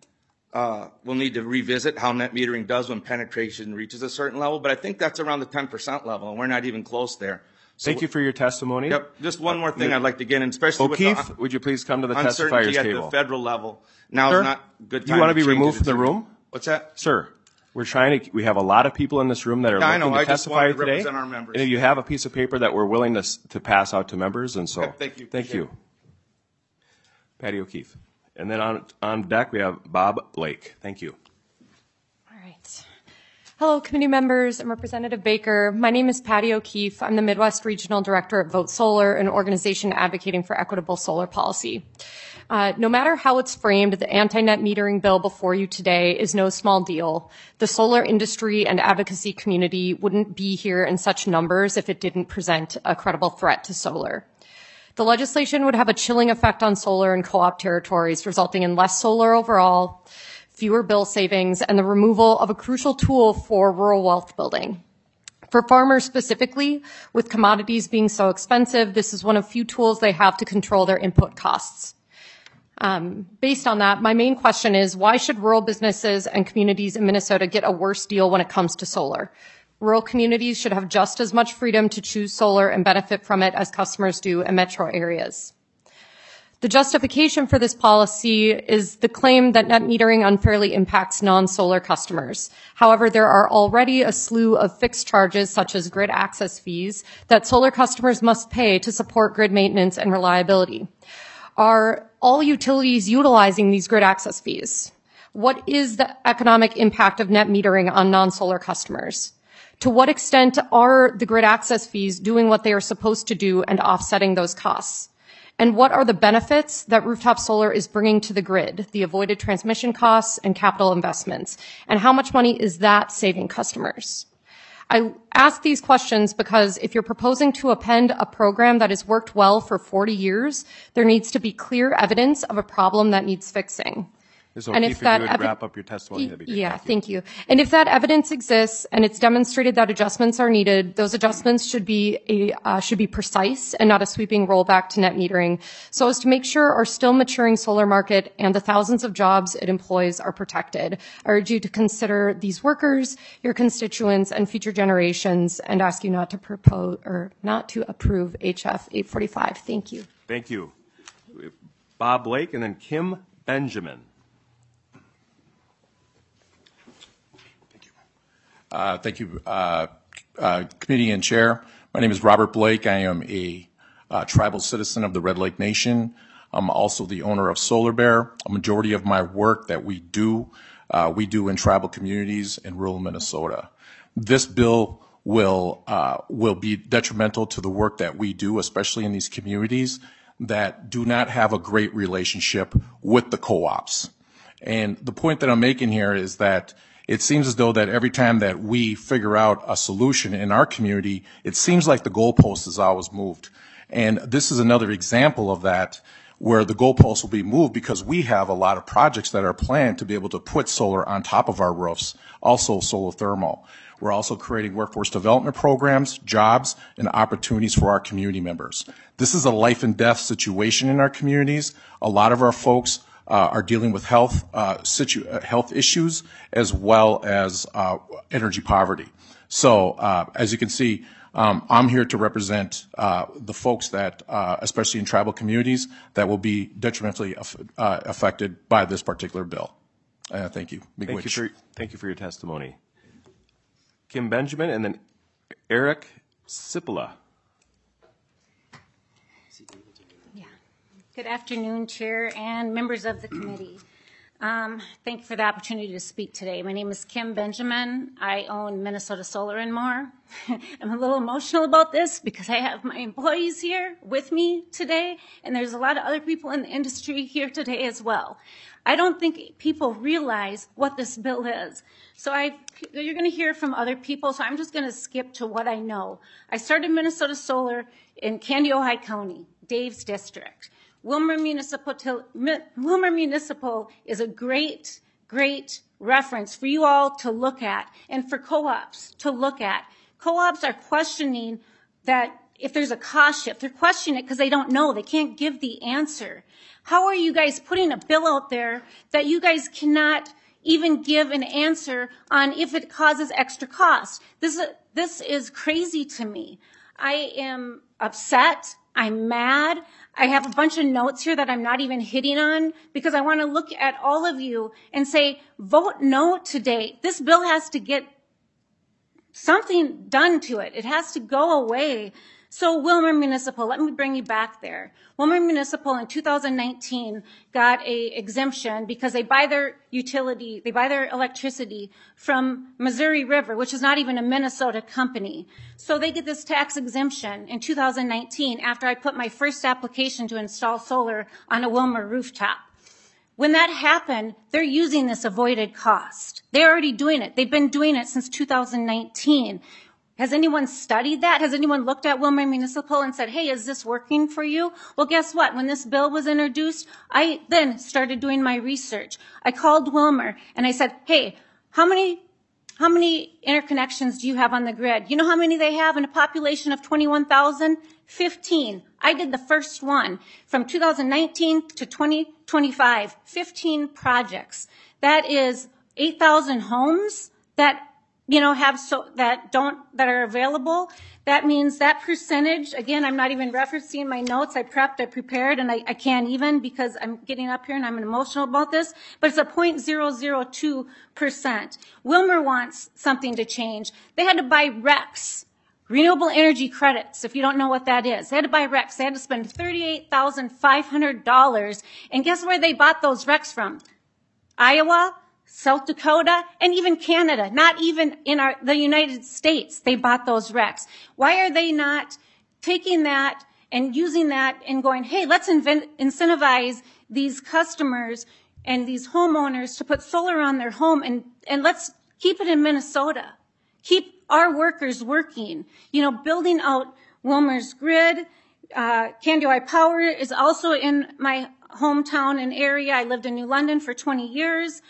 revisit how net metering does when penetration reaches a certain level. But I think that's around the 10% level, and we're not even close there. So Thank you for your testimony. Yep. Just one more thing I'd like to get in, especially O'Keefe, with would you please come to the uncertainty testifiers at table? the federal level. Now Sir, is not a good time. you want to be change removed it from the room? What's that? Sir, we have a lot of people in this room that are Yeah, I know. looking to I just testify wanted to today. represent our members. And you have a piece of paper that we're willing to pass out to members, and so Okay, thank you. Thank you. Patty O'Keefe. And then on deck we have Bob Blake. Thank you. All right. Hello, committee members and Representative Baker. My name is Patty O'Keefe. I'm the Midwest Regional Director at Vote Solar, an organization advocating for equitable solar policy. No matter how it's framed, the anti-net metering bill before you today is no small deal. The solar industry and advocacy community wouldn't be here in such numbers if it didn't present a credible threat to solar. The legislation would have a chilling effect on solar and co-op territories, resulting in less solar overall, fewer bill savings, and the removal of a crucial tool for rural wealth building. For farmers specifically, with commodities being so expensive, this is one of few tools they have to control their input costs. Based on that, my main question is, why should rural businesses and communities in Minnesota get a worse deal when it comes to solar? Rural communities should have just as much freedom to choose solar and benefit from it as customers do in metro areas. The justification for this policy is the claim that net metering unfairly impacts non-solar customers. However, there are already a slew of fixed charges, such as grid access fees, that solar customers must pay to support grid maintenance and reliability. Are all utilities utilizing these grid access fees? What is the economic impact of net metering on non-solar customers? To what extent are the grid access fees doing what they are supposed to do and offsetting those costs? And what are the benefits that rooftop solar is bringing to the grid, the avoided transmission costs and capital investments? And how much money is that saving customers? I ask these questions because if you're proposing to append a program that has worked well for 40 years, there needs to be clear evidence of a problem that needs fixing. Ms. O'Keefe, if you would wrap up your testimony, that'd be great. Yeah, thank you. And if that evidence exists and it's demonstrated that adjustments are needed, those adjustments should be precise and not a sweeping rollback to net metering, so as to make sure our still maturing solar market and the thousands of jobs it employs are protected. I urge you to consider these workers, your constituents, and future generations, and ask you not to approve HF 845. Thank you. Thank you. Bob Blake and then Kim Benjamin. Thank you, committee and chair. My name is Robert Blake. I am a tribal citizen of the Red Lake Nation. I'm also the owner of Solar Bear. A majority of my work that we do in tribal communities in rural Minnesota. This bill will be detrimental to the work that we do, especially in these communities that do not have a great relationship with the co-ops. And the point that I'm making here is that it seems as though that every time that we figure out a solution in our community, it seems like the goalpost is always moved. And this is another example of that, where the goalposts will be moved because we have a lot of projects that are planned to be able to put solar on top of our roofs, also solar thermal. We're also creating workforce development programs, jobs, and opportunities for our community members. This is a life and death situation in our communities. A lot of our folks are dealing with health issues as well as energy poverty. So as you can see, I'm here to represent the folks that, especially in tribal communities, that will be detrimentally affected by this particular bill. Thank you. Thank you for your testimony. Kim Benjamin, and then Eric Cipolla. Good afternoon, Chair and members of the committee. Thank you for the opportunity to speak today. My name is Kim Benjamin. I own Minnesota Solar and More. I'm a little emotional about this because I have my employees here with me today, and there's a lot of other people in the industry here today as well. I don't think people realize what this bill is. So you're going to hear from other people, so I'm just going to skip to what I know. I started Minnesota Solar in Candy, Ojai County, Dave's district. Wilmer Municipal is a great, great reference for you all to look at and for co-ops to look at. Co-ops are questioning that if there's a cost shift, they're questioning it because they don't know. They can't give the answer. How are you guys putting a bill out there that you guys cannot even give an answer on if it causes extra cost? This is crazy to me. I am upset. I'm mad. I have a bunch of notes here that I'm not even hitting on because I want to look at all of you and say, vote no today. This bill has to get something done to it. It has to go away. So Wilmer Municipal, let me bring you back there. Wilmer Municipal in 2019 got a exemption because they buy their electricity from Missouri River, which is not even a Minnesota company. So they get this tax exemption in 2019 after I put my first application to install solar on a Wilmer rooftop. When that happened, they're using this avoided cost. They're already doing it. They've been doing it since 2019. Has anyone studied that? Has anyone looked at Wilmer Municipal and said, hey, is this working for you? Well, guess what? When this bill was introduced, I then started doing my research. I called Wilmer and I said, hey, how many interconnections do you have on the grid? You know how many they have in a population of 21,000? 15. I did the first one from 2019 to 2025, 15 projects. That is 8,000 homes that that are available. That means that percentage, again, I'm not even referencing my notes. I prepared, and I can't even because I'm getting up here and I'm emotional about this, but it's a 0.002%. Wilmer wants something to change. They had to buy RECs, renewable energy credits, if you don't know what that is. They had to buy RECs. They had to spend $38,500, and guess where they bought those RECs from? Iowa, South Dakota, and even Canada, not even in the United States, they bought those RECs. Why are they not taking that and using that and going, hey, let's incentivize these customers and these homeowners to put solar on their home and let's keep it in Minnesota. Keep our workers working. Building out Wilmer's grid. Candy Ojai Power is also in my hometown and area. I lived in New London for 20 years.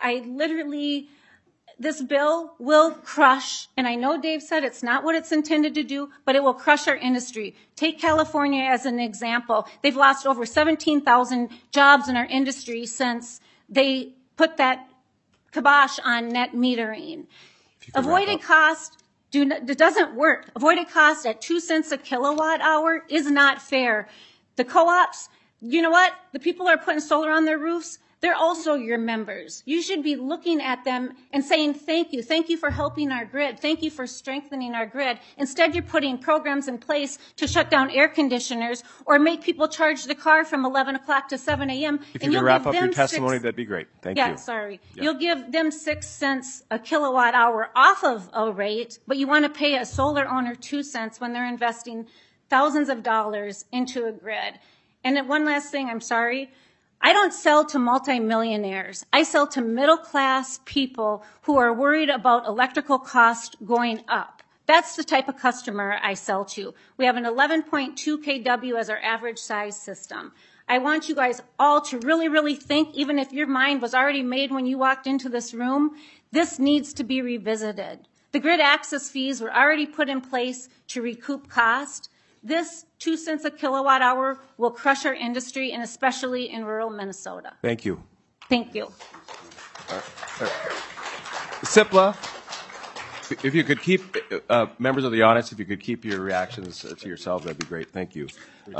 This bill will crush, and I know Dave said it's not what it's intended to do, but it will crush our industry. Take California as an example. They've lost over 17,000 jobs in our industry since they put that kibosh on net metering. Avoided cost doesn't work. Avoided cost at 2 cents a kilowatt hour is not fair. The co-ops, you know what? The people that are putting solar on their roofs, they're also your members. You should be looking at them and saying, thank you. Thank you for helping our grid. Thank you for strengthening our grid. Instead, you're putting programs in place to shut down air conditioners or make people charge the car from 11 o'clock to 7 a.m. If you could wrap up your testimony, that'd be great. Thank you. Yeah, sorry. Yeah. You'll give them 6 cents a kilowatt hour off of a rate, but you want to pay a solar owner 2 cents when they're investing thousands of dollars into a grid. And then one last thing, I'm sorry. I don't sell to multimillionaires. I sell to middle-class people who are worried about electrical cost going up. That's the type of customer I sell to. We have an 11.2 kW as our average size system. I want you guys all to really, really think, even if your mind was already made when you walked into this room, this needs to be revisited. The grid access fees were already put in place to recoup cost. This 2 cents a kilowatt hour will crush our industry, and especially in rural Minnesota. Thank you. Thank you. SIPLA, if you could keep, members of the audience, if you could keep your reactions to yourselves, that'd be great. Thank you.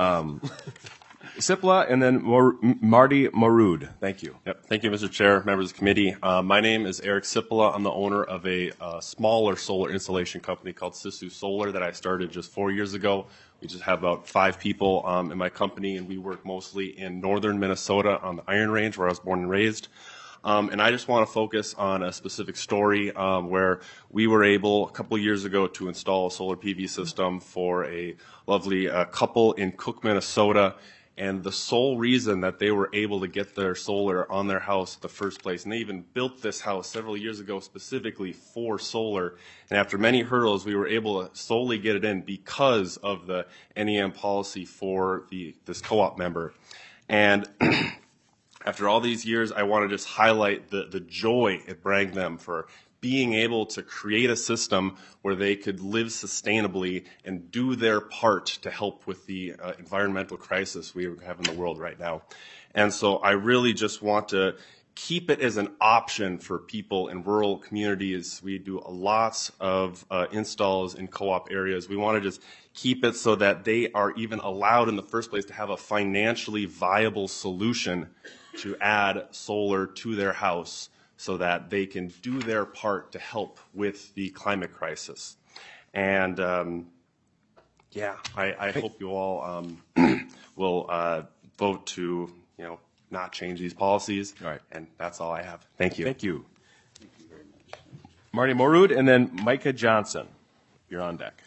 SIPLA and then Marty Morud. Thank you. Yep. Thank you, Mr. Chair, members of the committee. My name is Eric Sipola. I'm the owner of a smaller solar installation company called Sisu Solar that I started just 4 years ago. We just have about 5 people in my company, and we work mostly in northern Minnesota on the Iron Range, where I was born and raised. And I just want to focus on a specific story where we were able a couple of years ago to install a solar PV system for a lovely couple in Cook, Minnesota. And the sole reason that they were able to get their solar on their house in the first place, and they even built this house several years ago specifically for solar, and after many hurdles, we were able to solely get it in because of the NEM policy for this co-op member. And after all these years, I want to just highlight the joy it brought them for being able to create a system where they could live sustainably and do their part to help with the environmental crisis we have in the world right now. And so I really just want to keep it as an option for people in rural communities. We do lots of installs in co-op areas. We want to just keep it so that they are even allowed in the first place to have a financially viable solution to add solar to their house, so that they can do their part to help with the climate crisis. And I hope you all will vote to, not change these policies. All right. And that's all I have. Thank you. Thank you. Marty Morud and then Micah Johnson. You're on deck.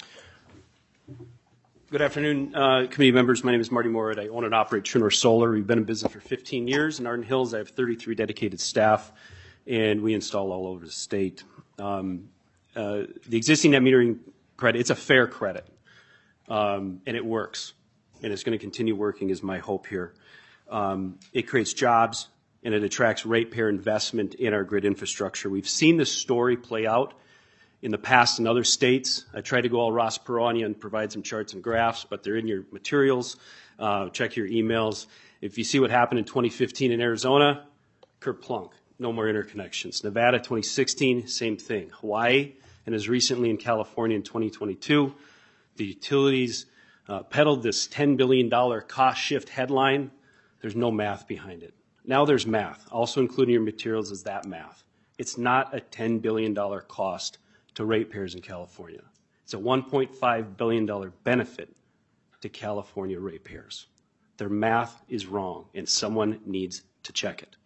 Good afternoon, committee members. My name is Marty Morad. I own and operate True North Solar. We've been in business for 15 years. In Arden Hills, I have 33 dedicated staff, and we install all over the state. The existing net metering credit, it's a fair credit, and it works, and it's going to continue working is my hope here. It creates jobs, and it attracts ratepayer investment in our grid infrastructure. We've seen this story play out in the past in other states. I tried to go all Ross Peroni and provide some charts and graphs, but they're in your materials. Check your emails. If you see what happened in 2015 in Arizona, kerplunk. No more interconnections. Nevada, 2016, same thing. Hawaii, and as recently in California in 2022, the utilities peddled this $10 billion cost shift headline. There's no math behind it. Now there's math. Also including your materials is that math. It's not a $10 billion cost to ratepayers in California. It's a $1.5 billion benefit to California ratepayers. Their math is wrong, and someone needs to check it.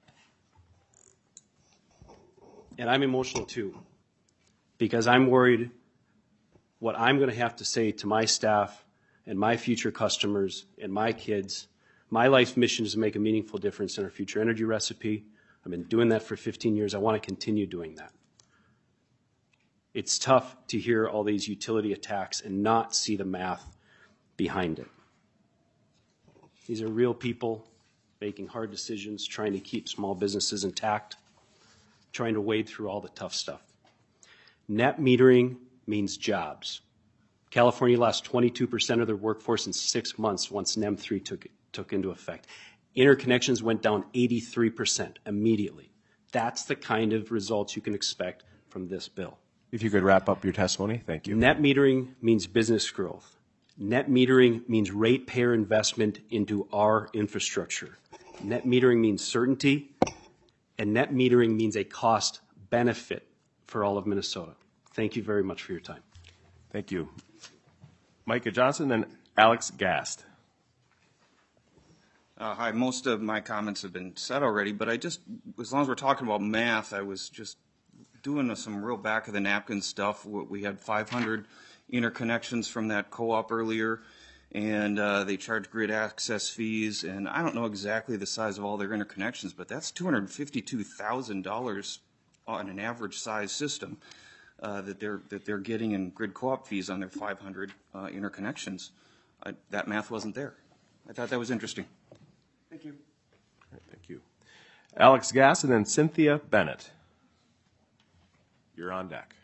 And I'm emotional too, because I'm worried what I'm going to have to say to my staff and my future customers and my kids. My life's mission is to make a meaningful difference in our future energy recipe. I've been doing that for 15 years. I want to continue doing that. It's tough to hear all these utility attacks and not see the math behind it. These are real people making hard decisions, trying to keep small businesses intact, trying to wade through all the tough stuff. Net metering means jobs. California lost 22% of their workforce in 6 months once NEM 3 took into effect. Interconnections went down 83% immediately. That's the kind of results you can expect from this bill. If you could wrap up your testimony, thank you. Net metering means business growth. Net metering means ratepayer investment into our infrastructure. Net metering means certainty, and net metering means a cost benefit for all of Minnesota. Thank you very much for your time. Thank you. Micah Johnson, then Alex Gast. Hi, most of my comments have been said already, but as long as we're talking about math, I was just doing some real back-of-the-napkin stuff. We had 500 interconnections from that co-op earlier, and they charge grid access fees, and I don't know exactly the size of all their interconnections, but that's $252,000 on an average size system that they're getting in grid co-op fees on their 500 interconnections. That math wasn't there. I thought that was interesting. Thank you. All right, thank you. Alex Gass and then Cynthia Bennett. You're on deck.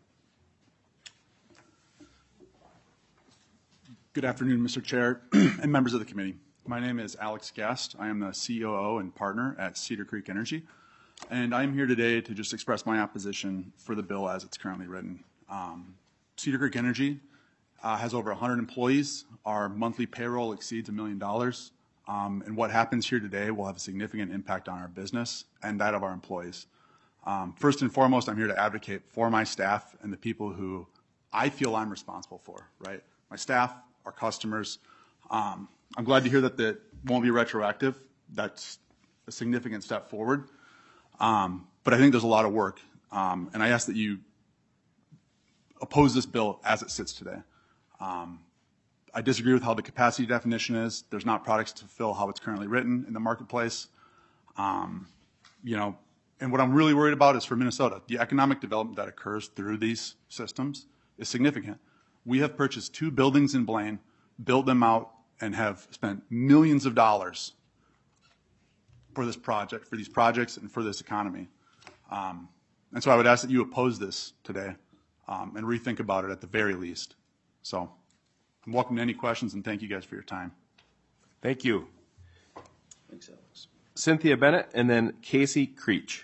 Good afternoon, Mr. Chair and members of the committee. My name is Alex Guest. I am the COO and partner at Cedar Creek Energy, and I'm here today to just express my opposition for the bill as it's currently written. Cedar Creek Energy has over 100 employees. Our monthly payroll exceeds $1 million, and what happens here today will have a significant impact on our business and that of our employees. First and foremost, I'm here to advocate for my staff and the people who I feel I'm responsible for, right? My staff, our customers. I'm glad to hear that it won't be retroactive. That's a significant step forward. But I think there's a lot of work, and I ask that you oppose this bill as it sits today. I disagree with how the capacity definition is. There's not products to fill how it's currently written in the marketplace. You know, and what I'm really worried about is for Minnesota. The economic development that occurs through these systems is significant. We have purchased 2 buildings in Blaine, built them out, and have spent millions of dollars for this project, for these projects, and for this economy. And so I would ask that you oppose this today and rethink about it at the very least. So I'm welcome to any questions, and thank you guys for your time. Thank you. Thanks, Alex. Cynthia Bennett and then Casey Creech.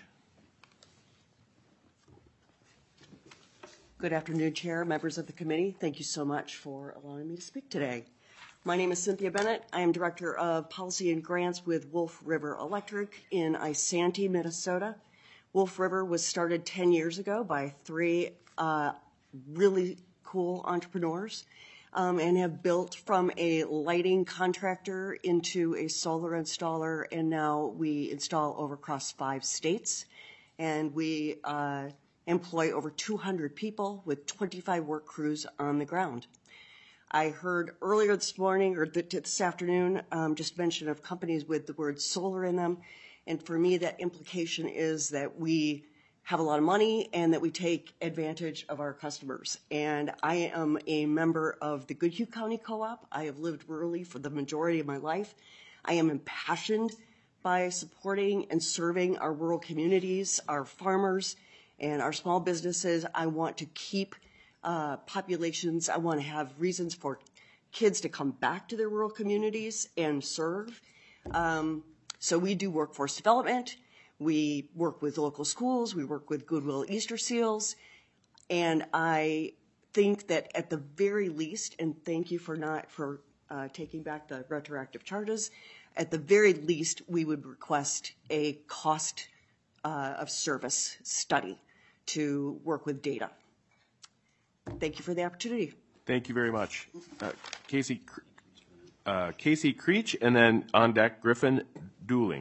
Good afternoon, Chair, members of the committee. Thank you so much for allowing me to speak today. My name is Cynthia Bennett. I am Director of Policy and Grants with Wolf River Electric in Isanti, Minnesota. Wolf River was started 10 years ago by 3 really cool entrepreneurs and have built from a lighting contractor into a solar installer, and now we install over across 5 states. And we employ over 200 people with 25 work crews on the ground. I heard earlier this morning or this afternoon just mention of companies with the word solar in them. And for me, that implication is that we have a lot of money and that we take advantage of our customers. And I am a member of the Goodhue County Co-op. I have lived rurally for the majority of my life. I am impassioned by supporting and serving our rural communities, our farmers, and our small businesses. I want to keep populations. I want to have reasons for kids to come back to their rural communities and serve. So we do workforce development. We work with local schools. We work with Goodwill Easter Seals. And I think that at the very least, and thank you for taking back the retroactive charges, at the very least, we would request a cost of service study to work with data. Thank you for the opportunity. Thank you very much. Casey Creech, and then on deck, Griffin Dooling.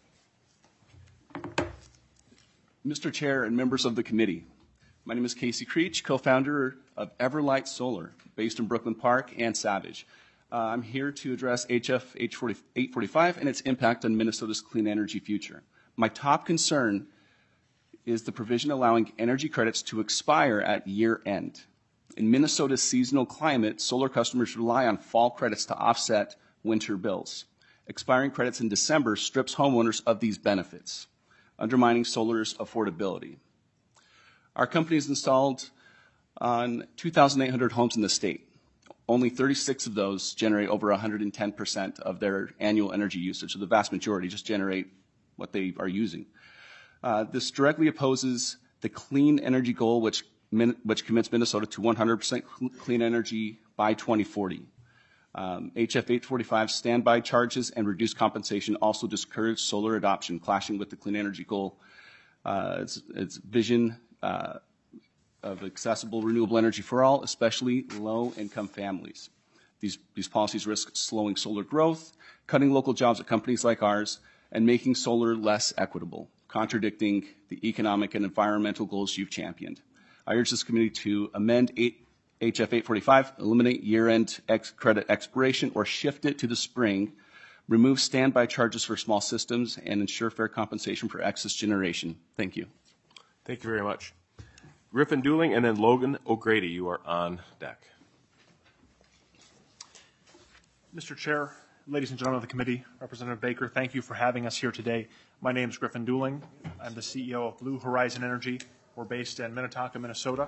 Mr. Chair and members of the committee, my name is Casey Creech, co-founder of Everlight Solar, based in Brooklyn Park and Savage. I'm here to address HF 845 and its impact on Minnesota's clean energy future. My top concern is the provision allowing energy credits to expire at year end. In Minnesota's seasonal climate, solar customers rely on fall credits to offset winter bills. Expiring credits in December strips homeowners of these benefits, undermining solar's affordability. Our company is installed on 2,800 homes in the state. Only 36 of those generate over 110% of their annual energy usage, so the vast majority just generate what they are using. This directly opposes the clean energy goal, which commits Minnesota to 100% clean energy by 2040. HF 845 standby charges and reduced compensation also discourage solar adoption, clashing with the clean energy goal. Its vision of accessible renewable energy for all, especially low-income families. These policies risk slowing solar growth, cutting local jobs at companies like ours, and making solar less equitable, contradicting the economic and environmental goals you've championed. I urge this committee to amend HF 845, eliminate year-end credit expiration or shift it to the spring, remove standby charges for small systems, and ensure fair compensation for excess generation. Thank you. Thank you very much. Griffin Dooling and then Logan O'Grady, you are on deck. Mr. Chair, ladies and gentlemen of the committee, Representative Baker, thank you for having us here today. My name is Griffin Dooling. I'm the CEO of Blue Horizon Energy. We're based in Minnetonka, Minnesota.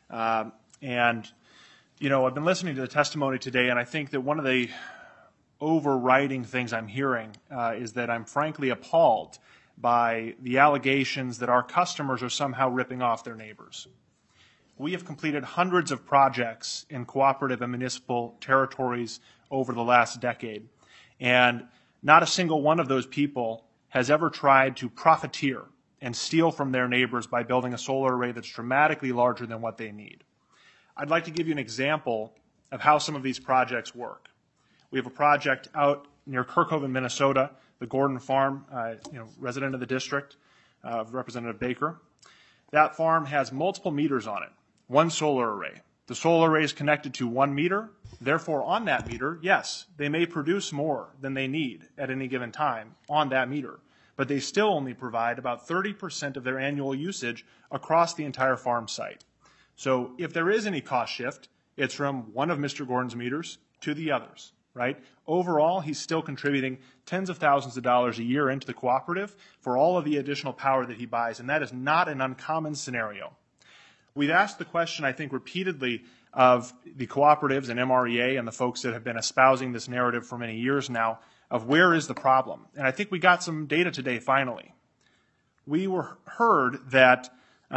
And, you know, I've been listening to the testimony today, and I think that one of the overriding things I'm hearing is that I'm frankly appalled by the allegations that our customers are somehow ripping off their neighbors. We have completed hundreds of projects in cooperative and municipal territories over the last decade, and not a single one of those people has ever tried to profiteer and steal from their neighbors by building a solar array that's dramatically larger than what they need. I'd like to give you an example of how some of these projects work. We have a project out near Kirkhoven, Minnesota, the Gordon Farm, resident of the district of Representative Baker. That farm has multiple meters on it, one solar array. The solar array is connected to 1 meter. Therefore, on that meter, yes, they may produce more than they need at any given time on that meter, but they still only provide about 30% of their annual usage across the entire farm site. So if there is any cost shift, it's from one of Mr. Gordon's meters to the others, right? Overall, he's still contributing tens of thousands of dollars a year into the cooperative for all of the additional power that he buys, and that is not an uncommon scenario. We've asked the question, I think, repeatedly of the cooperatives and MREA and the folks that have been espousing this narrative for many years now of where is the problem. And I think we got some data today, finally. We heard that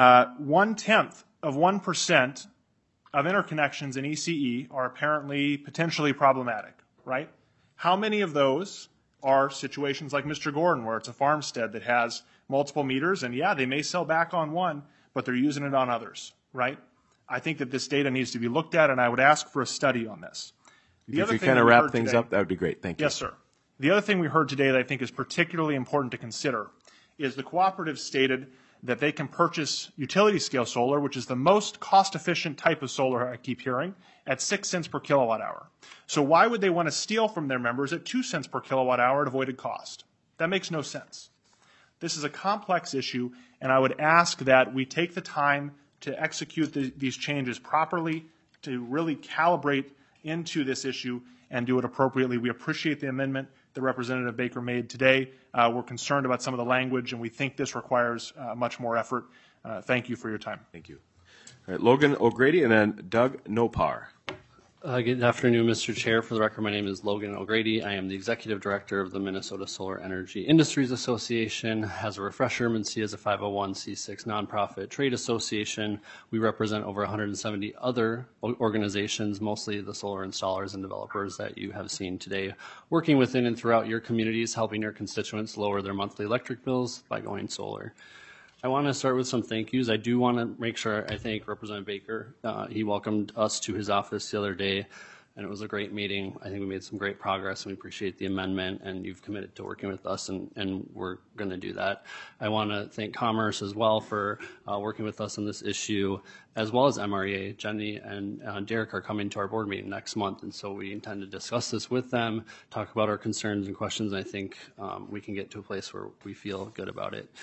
1/10 of 1% of interconnections in ECE are apparently potentially problematic, right? How many of those are situations like Mr. Gordon, where it's a farmstead that has multiple meters, and yeah, they may sell back on one, but they're using it on others, right? I think that this data needs to be looked at, and I would ask for a study on this. If you kind of wrap things up, that would be great. Thank you. Yes, sir. The other thing we heard today that I think is particularly important to consider is the cooperative stated that they can purchase utility-scale solar, which is the most cost-efficient type of solar I keep hearing, at 6 cents per kilowatt hour. So why would they want to steal from their members at 2 cents per kilowatt hour at avoided cost? That makes no sense. This is a complex issue, and I would ask that we take the time to execute these changes properly, to really calibrate into this issue and do it appropriately. We appreciate the amendment that Representative Baker made today. We're concerned about some of the language, and we think this requires much more effort. Thank you for your time. Thank you. All right, Logan O'Grady and then Doug Nopar. Good afternoon, Mr. Chair. For the record, my name is Logan O'Grady. I am the Executive Director of the Minnesota Solar Energy Industries Association. As a refresher, MNC is a 501c6 nonprofit trade association. We represent over 170 other organizations, mostly the solar installers and developers that you have seen today, working within and throughout your communities, helping your constituents lower their monthly electric bills by going solar. I want to start with some thank yous. I do want to make sure I thank Representative Baker. He welcomed us to his office the other day, and it was a great meeting. I think we made some great progress, and we appreciate the amendment, and you've committed to working with us, and we're going to do that. I want to thank Commerce as well for working with us on this issue, as well as MREA. Jenny and Derek are coming to our board meeting next month, and so we intend to discuss this with them, talk about our concerns and questions, and I think we can get to a place where we feel good about it.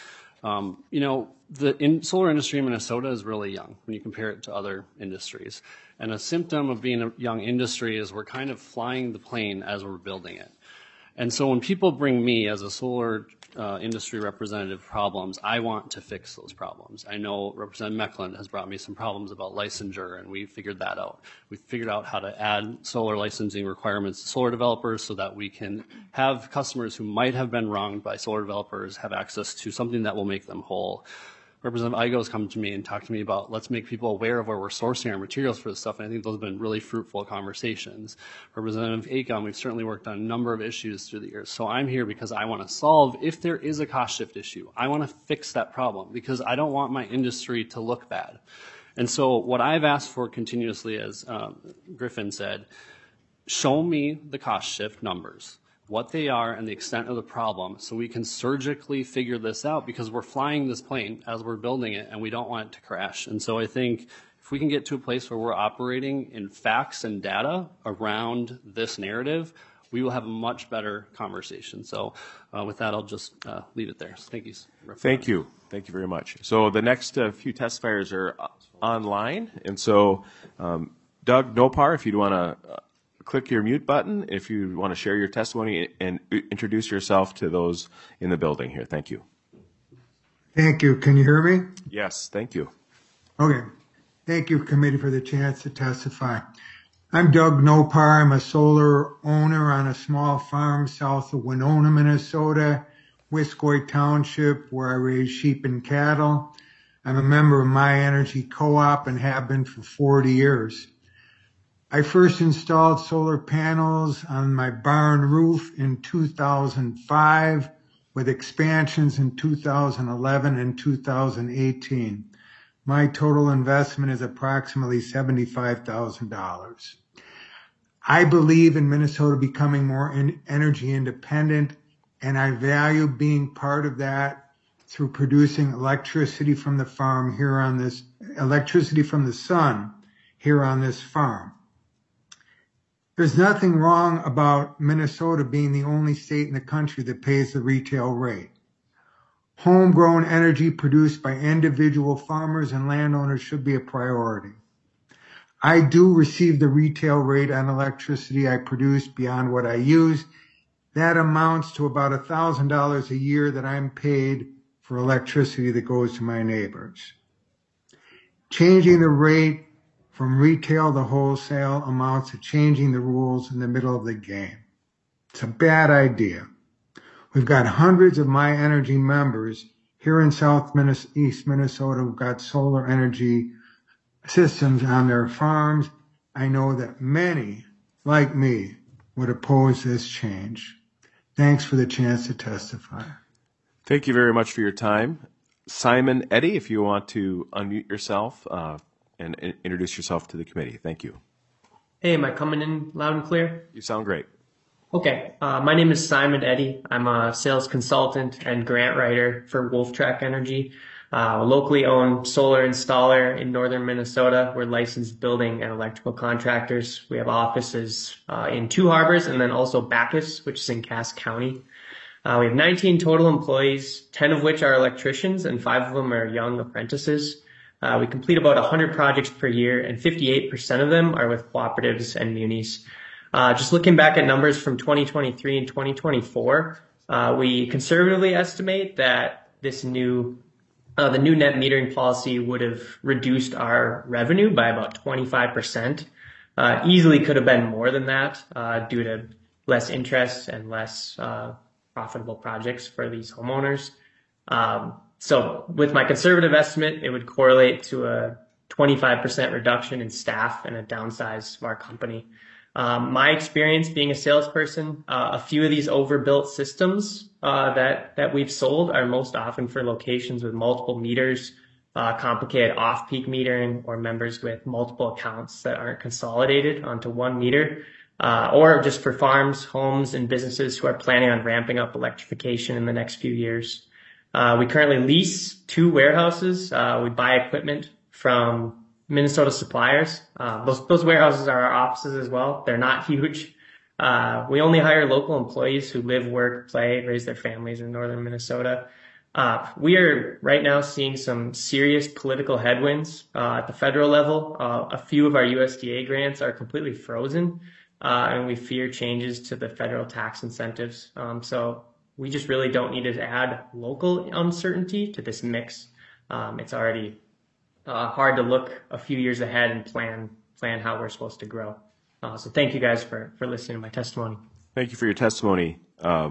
The solar industry in Minnesota is really young when you compare it to other industries. And a symptom of being a young industry is we're kind of flying the plane as we're building it. And so when people bring me as a solar industry representative problems, I want to fix those problems. I know Representative Meckland has brought me some problems about licensure, and we figured that out. We figured out how to add solar licensing requirements to solar developers so that we can have customers who might have been wronged by solar developers have access to something that will make them whole. Representative Igo has come to me and talked to me about let's make people aware of where we're sourcing our materials for this stuff, and I think those have been really fruitful conversations. Representative Acom, we've certainly worked on a number of issues through the years, so I'm here because I want to solve, if there is a cost shift issue, I want to fix that problem because I don't want my industry to look bad. And so what I've asked for continuously, as Griffin said, show me the cost shift numbers, what they are and the extent of the problem, so we can surgically figure this out because we're flying this plane as we're building it and we don't want it to crash. And so I think if we can get to a place where we're operating in facts and data around this narrative, we will have a much better conversation. So with that, I'll just leave it there. So thank you. Thank you. Thank you very much. So the next few testifiers are online. And so Doug Nopar, if you'd want to click your mute button if you want to share your testimony and introduce yourself to those in the building here. Thank you. Thank you. Can you hear me? Yes, thank you. Okay. Thank you, committee, for the chance to testify. I'm Doug Nopar. I'm a solar owner on a small farm south of Winona, Minnesota, Wiscoy Township, where I raise sheep and cattle. I'm a member of My Energy Co-op and have been for 40 years. I first installed solar panels on my barn roof in 2005 with expansions in 2011 and 2018. My total investment is approximately $75,000. I believe in Minnesota becoming more energy independent, and I value being part of that through producing electricity from the farm here on this, electricity from the sun here on this farm. There's nothing wrong about Minnesota being the only state in the country that pays the retail rate. Homegrown energy produced by individual farmers and landowners should be a priority. I do receive the retail rate on electricity I produce beyond what I use. That amounts to about $1,000 a year that I'm paid for electricity that goes to my neighbors. Changing the rate from retail to wholesale amounts to changing the rules in the middle of the game. It's a bad idea. We've got hundreds of My Energy members here in East Minnesota who've got solar energy systems on their farms. I know that many, like me, would oppose this change. Thanks for the chance to testify. Thank you very much for your time. Simon Eddy, if you want to unmute yourself and introduce yourself to the committee. Thank you. Hey, am I coming in loud and clear? You sound great. Okay, my name is Simon Eddy. I'm a sales consultant and grant writer for Wolf Track Energy, a locally owned solar installer in northern Minnesota. We're licensed building and electrical contractors. We have offices in Two Harbors and then also Bacchus, which is in Cass County. We have 19 total employees, 10 of which are electricians and 5 of them are young apprentices. We complete about 100 projects per year and 58% of them are with cooperatives and munis. Just looking back at numbers from 2023 and 2024, we conservatively estimate that the new net metering policy would have reduced our revenue by about 25%. Easily could have been more than that due to less interest and less profitable projects for these homeowners. So with my conservative estimate, it would correlate to a 25% reduction in staff and a downsize of our company. My experience being a salesperson, a few of these overbuilt systems that we've sold are most often for locations with multiple meters, complicated off-peak metering, or members with multiple accounts that aren't consolidated onto one meter, or just for farms, homes, and businesses who are planning on ramping up electrification in the next few years. We currently lease 2 warehouses. We buy equipment from Minnesota suppliers. Those warehouses are our offices as well. They're not huge. We only hire local employees who live, work, play, raise their families in northern Minnesota. We are right now seeing some serious political headwinds at the federal level. A few of our USDA grants are completely frozen, and we fear changes to the federal tax incentives. So we just really don't need to add local uncertainty to this mix. It's already hard to look a few years ahead and plan how we're supposed to grow. So thank you guys for listening to my testimony. Thank you for your testimony.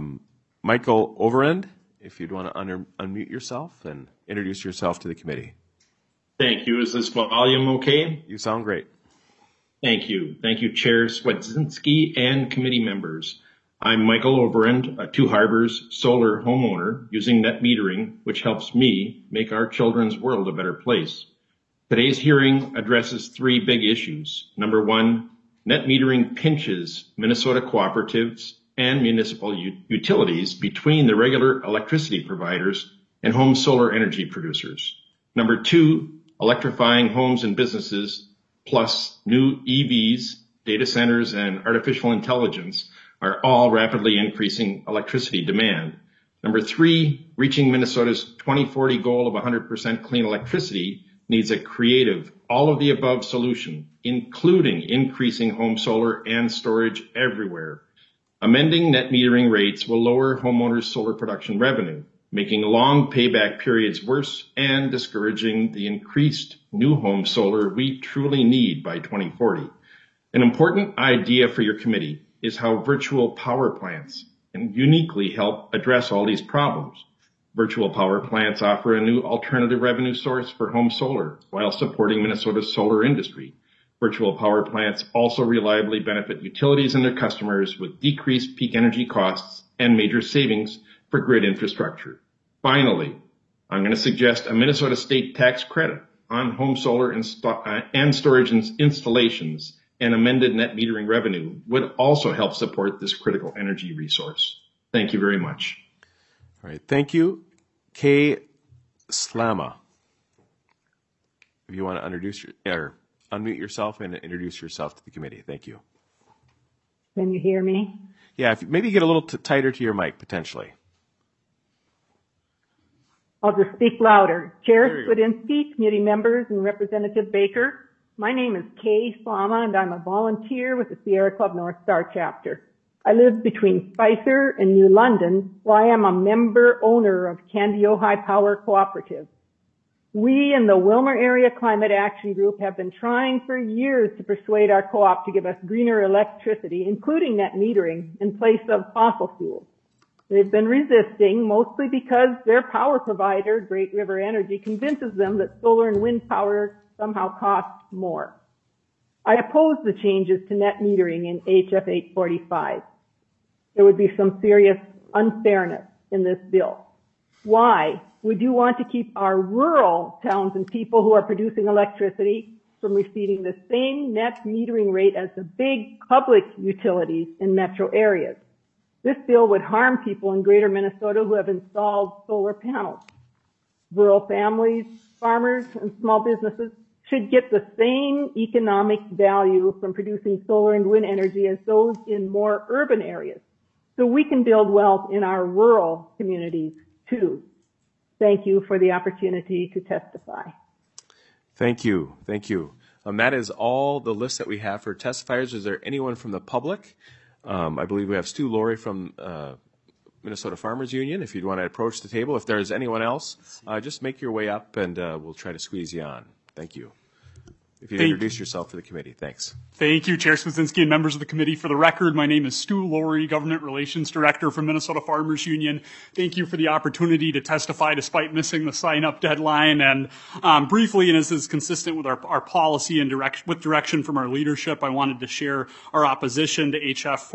Michael Overend, if you'd want to unmute yourself and introduce yourself to the committee. Thank you. Is this volume okay? You sound great. Thank you. Thank you, Chair Swedzinski and committee members. I'm Michael Overend, a Two Harbors solar homeowner using net metering, which helps me make our children's world a better place. Today's hearing addresses 3 big issues. Number 1, net metering pinches Minnesota cooperatives and municipal utilities between the regular electricity providers and home solar energy producers. Number 2, electrifying homes and businesses plus new EVs, data centers, and artificial intelligence are all rapidly increasing electricity demand. Number 3, reaching Minnesota's 2040 goal of 100% clean electricity needs a creative, all-of-the-above solution, including increasing home solar and storage everywhere. Amending net metering rates will lower homeowners' solar production revenue, making long payback periods worse and discouraging the increased new home solar we truly need by 2040. An important idea for your committee is how virtual power plants can uniquely help address all these problems. Virtual power plants offer a new alternative revenue source for home solar while supporting Minnesota's solar industry. Virtual power plants also reliably benefit utilities and their customers with decreased peak energy costs and major savings for grid infrastructure. Finally, I'm going to suggest a Minnesota state tax credit on home solar and storage installations, and amended net metering revenue would also help support this critical energy resource. Thank you very much. All right, thank you. Kay Slama, if you want to unmute yourself and introduce yourself to the committee. Thank you. Can you hear me? Yeah, maybe get a little tighter to your mic, potentially. I'll just speak louder. Chair Swedinski, committee members, and Representative Baker, my name is Kay Slama, and I'm a volunteer with the Sierra Club North Star chapter. I live between Spicer and New London, while I am a member owner of Candio High Power Cooperative. We in the Willmar Area Climate Action Group have been trying for years to persuade our co-op to give us greener electricity, including net metering, in place of fossil fuels. They've been resisting, mostly because their power provider, Great River Energy, convinces them that solar and wind power somehow costs more. I oppose the changes to net metering in HF 845. There would be some serious unfairness in this bill. Why would you want to keep our rural towns and people who are producing electricity from receiving the same net metering rate as the big public utilities in metro areas? This bill would harm people in greater Minnesota who have installed solar panels. Rural families, farmers, and small businesses should get the same economic value from producing solar and wind energy as those in more urban areas, so we can build wealth in our rural communities too. Thank you for the opportunity to testify. Thank you. Thank you. That is all the list that we have for testifiers. Is there anyone from the public? I believe we have Stu Laurie from Minnesota Farmers Union, if you'd want to approach the table. If there's anyone else, just make your way up and we'll try to squeeze you on. Thank you. If you'd introduce yourself to the committee. Thanks. Thank you, Chair Swedzinski and members of the committee. For the record, my name is Stu Laurie, Government Relations Director for Minnesota Farmers Union. Thank you for the opportunity to testify despite missing the sign-up deadline. And briefly, and as is consistent with our policy and direction from our leadership, I wanted to share our opposition to HF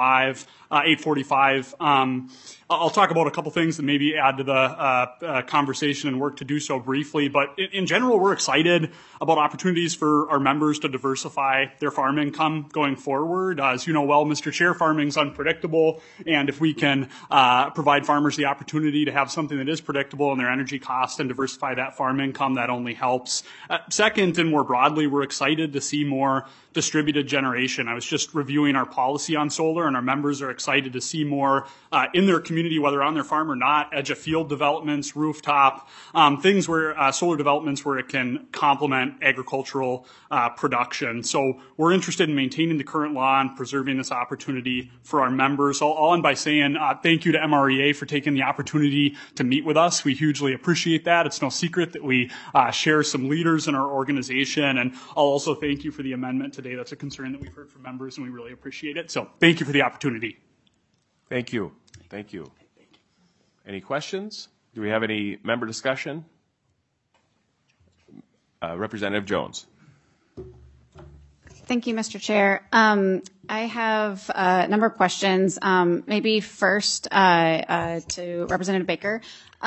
845. I'll talk about a couple things that maybe add to the conversation and work to do so briefly. But in general, we're excited about opportunities for our members to diversify their farm income going forward. As you know well, Mr. Chair, farming's unpredictable. And if we can provide farmers the opportunity to have something that is predictable in their energy costs and diversify that farm income, that only helps. Second, and more broadly, we're excited to see more distributed generation. I was just reviewing our policy on solar, and our members are excited to see more in their community, whether on their farm or not, edge of field developments, rooftop, things where solar developments where it can complement agricultural production. So we're interested in maintaining the current law and preserving this opportunity for our members. I'll end by saying thank you to MREA for taking the opportunity to meet with us. We hugely appreciate that. It's no secret that we share some leaders in our organization, and I'll also thank you for the amendment today. That's a concern that we've heard from members, and we really appreciate it. So thank you for the opportunity. Thank you. Thank you. Any questions? Do we have any member discussion? Representative Jones. Thank you, Mr. Chair. I have a number of questions. Maybe first to Representative Baker.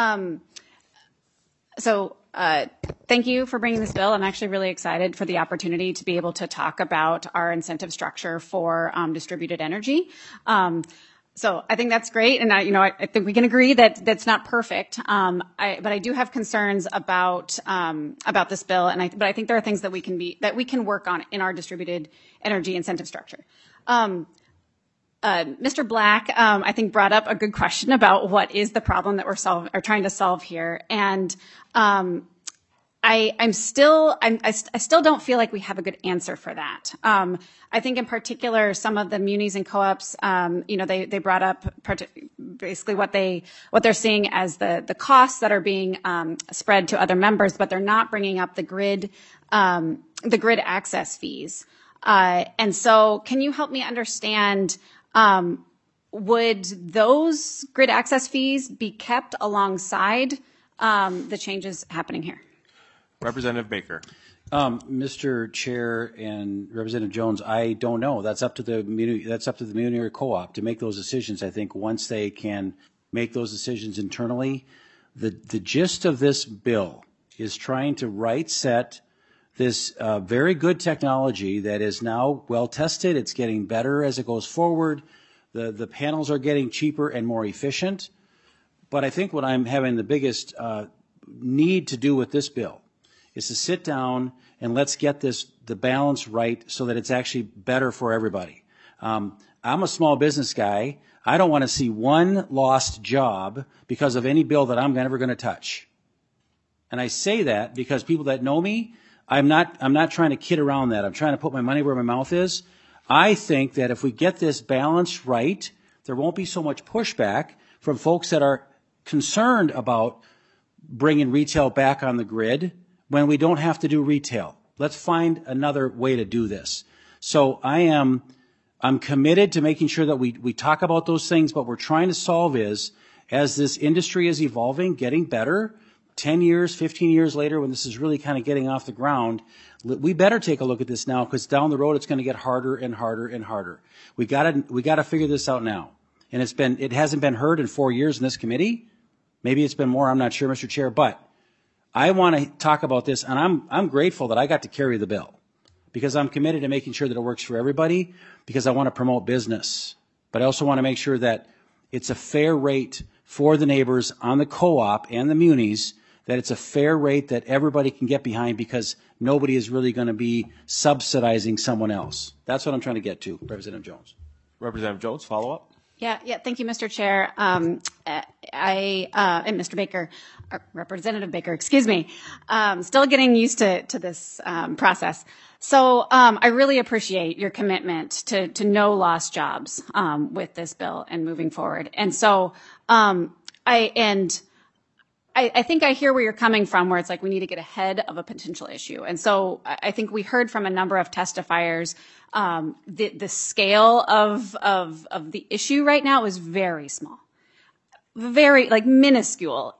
Thank you for bringing this bill. I'm actually really excited for the opportunity to be able to talk about our incentive structure for distributed energy. So I think that's great, and I think we can agree that that's not perfect. But I do have concerns about this bill, but I think there are things that we can work on in our distributed energy incentive structure. Mr. Black, I think brought up a good question about what is the problem that we're trying to solve here, and I still don't feel like we have a good answer for that. I think in particular, some of the munis and co-ops, they brought up basically what they're seeing as the costs that are being spread to other members, but they're not bringing up the grid access fees. And so, can you help me understand? Would those grid access fees be kept alongside the changes happening here? Representative Baker. Mr. Chair and Representative Jones, I don't know. That's up to the muni or co-op to make those decisions. I think once they can make those decisions internally, the gist of this bill is trying to right set this very good technology that is now well tested. It's getting better as it goes forward. The panels are getting cheaper and more efficient. But I think what I'm having the biggest need to do with this bill is to sit down and let's get the balance right so that it's actually better for everybody. I'm a small business guy. I don't want to see one lost job because of any bill that I'm never going to touch. And I say that because people that know me, I'm not trying to kid around that. I'm trying to put my money where my mouth is. I think that if we get this balance right, there won't be so much pushback from folks that are concerned about bringing retail back on the grid when we don't have to do retail. Let's find another way to do this. So I'm committed to making sure that we talk about those things. What we're trying to solve is, as this industry is evolving, getting better, 10 years, 15 years later, when this is really kind of getting off the ground, we better take a look at this now, because down the road it's going to get harder and harder and harder. We got to figure this out now. And it hasn't been heard in 4 years in this committee. Maybe it's been more, I'm not sure, Mr. Chair, but I want to talk about this, and I'm grateful that I got to carry the bill, because I'm committed to making sure that it works for everybody, because I want to promote business. But I also want to make sure that it's a fair rate for the neighbors on the co-op and the munis, that it's a fair rate that everybody can get behind, because nobody is really going to be subsidizing someone else. That's what I'm trying to get to, Representative Jones. Representative Jones, follow up. Yeah. Thank you, Mr. Chair. And Mr. Baker, Representative Baker, excuse me. Still getting used to this process. So I really appreciate your commitment to no lost jobs with this bill and moving forward. And so I think I hear where you're coming from, where it's like we need to get ahead of a potential issue. And so I think we heard from a number of testifiers, the scale of the issue right now is very small, very minuscule.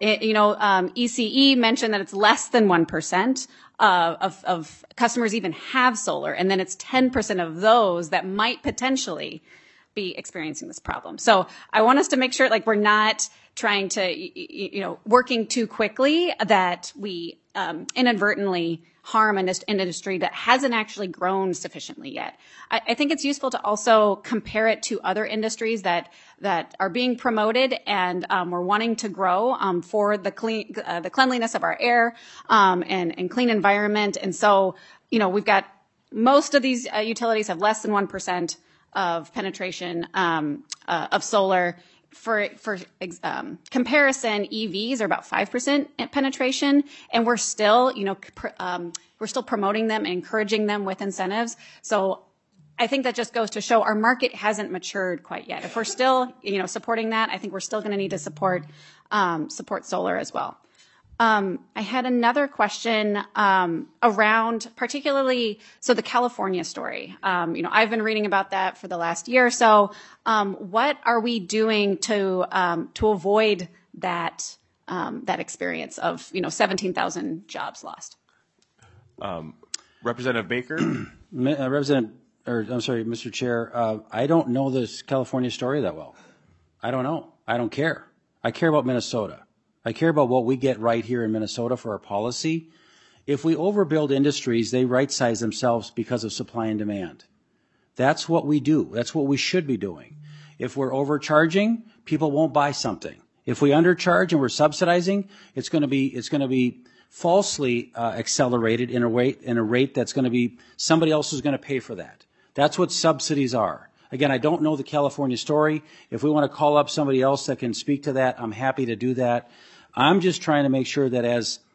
ECE mentioned that it's less than 1% of customers even have solar, and then it's 10% of those that might potentially be experiencing this problem. So I want us to make sure we're not trying to, working too quickly, that we inadvertently harm an industry that hasn't actually grown sufficiently yet. I think it's useful to also compare it to other industries that are being promoted and we're wanting to grow for the cleanliness of our air and clean environment. And so, we've got most of these utilities have less than 1% of penetration of solar. For comparison, EVs are about 5% penetration, and we're still, promoting them and encouraging them with incentives. So I think that just goes to show our market hasn't matured quite yet. If we're still, supporting that, I think we're still going to need to support solar as well. I had another question around particularly, the California story. I've been reading about that for the last year or so. What are we doing to avoid that experience of 17,000 jobs lost? Representative Baker. Mr. Chair, I don't know this California story that well. I don't know. I don't care. I care about Minnesota. I care about what we get right here in Minnesota for our policy. If we overbuild industries, they right-size themselves because of supply and demand. That's what we do. That's what we should be doing. If we're overcharging, people won't buy something. If we undercharge and we're subsidizing, it's going to be falsely accelerated in a rate that's going to be somebody else is going to pay for that. That's what subsidies are. Again, I don't know the California story. If we want to call up somebody else that can speak to that, I'm happy to do that. I'm just trying to make sure that as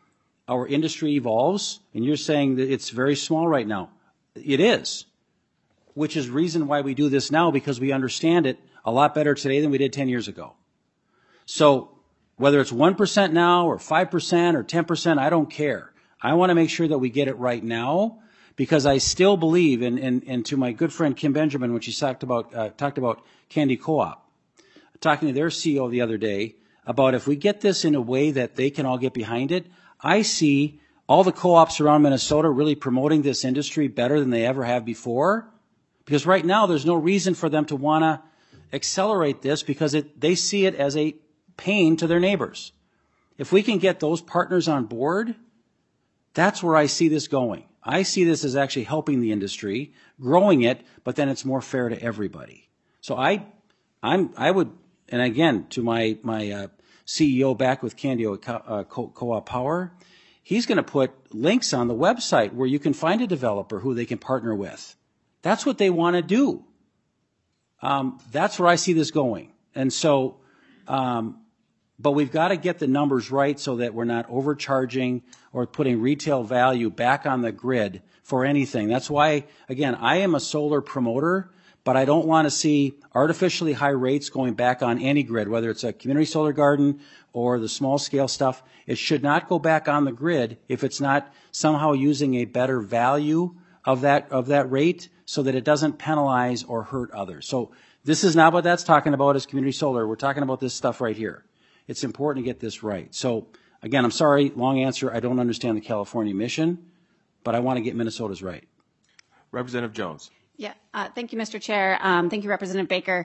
our industry evolves, and you're saying that it's very small right now. It is, which is reason why we do this now, because we understand it a lot better today than we did 10 years ago. So whether it's 1% now or 5% or 10%, I don't care. I want to make sure that we get it right now, because I still believe, and to my good friend Kim Benjamin, when she talked about Candy Co-op, talking to their CEO the other day about if we get this in a way that they can all get behind it, I see all the co-ops around Minnesota really promoting this industry better than they ever have before, because right now there's no reason for them to want to accelerate this, because they see it as a pain to their neighbors. If we can get those partners on board, that's where I see this going. I see this as actually helping the industry, growing it, but then it's more fair to everybody. So I would, and again, to my CEO back with Candy Co-op Power, he's going to put links on the website where you can find a developer who they can partner with. That's what they want to do. That's where I see this going. And so, but we've got to get the numbers right so that we're not overcharging or putting retail value back on the grid for anything. That's why, again, I am a solar promoter, but I don't want to see artificially high rates going back on any grid, whether it's a community solar garden or the small scale stuff. It should not go back on the grid if it's not somehow using a better value of that rate, so that it doesn't penalize or hurt others. So this is not what that's talking about as community solar. We're talking about this stuff right here. It's important to get this right. So again, I'm sorry, long answer. I don't understand the California mission, but I want to get Minnesota's right. Representative Jones. Yeah, thank you, Mr. Chair. Thank you, Representative Baker.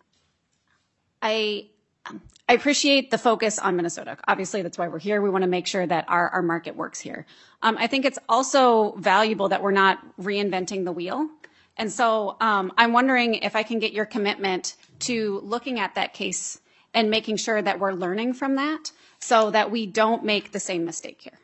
I appreciate the focus on Minnesota. Obviously, that's why we're here. We want to make sure that our market works here. I think it's also valuable that we're not reinventing the wheel. And so I'm wondering if I can get your commitment to looking at that case and making sure that we're learning from that so that we don't make the same mistake here.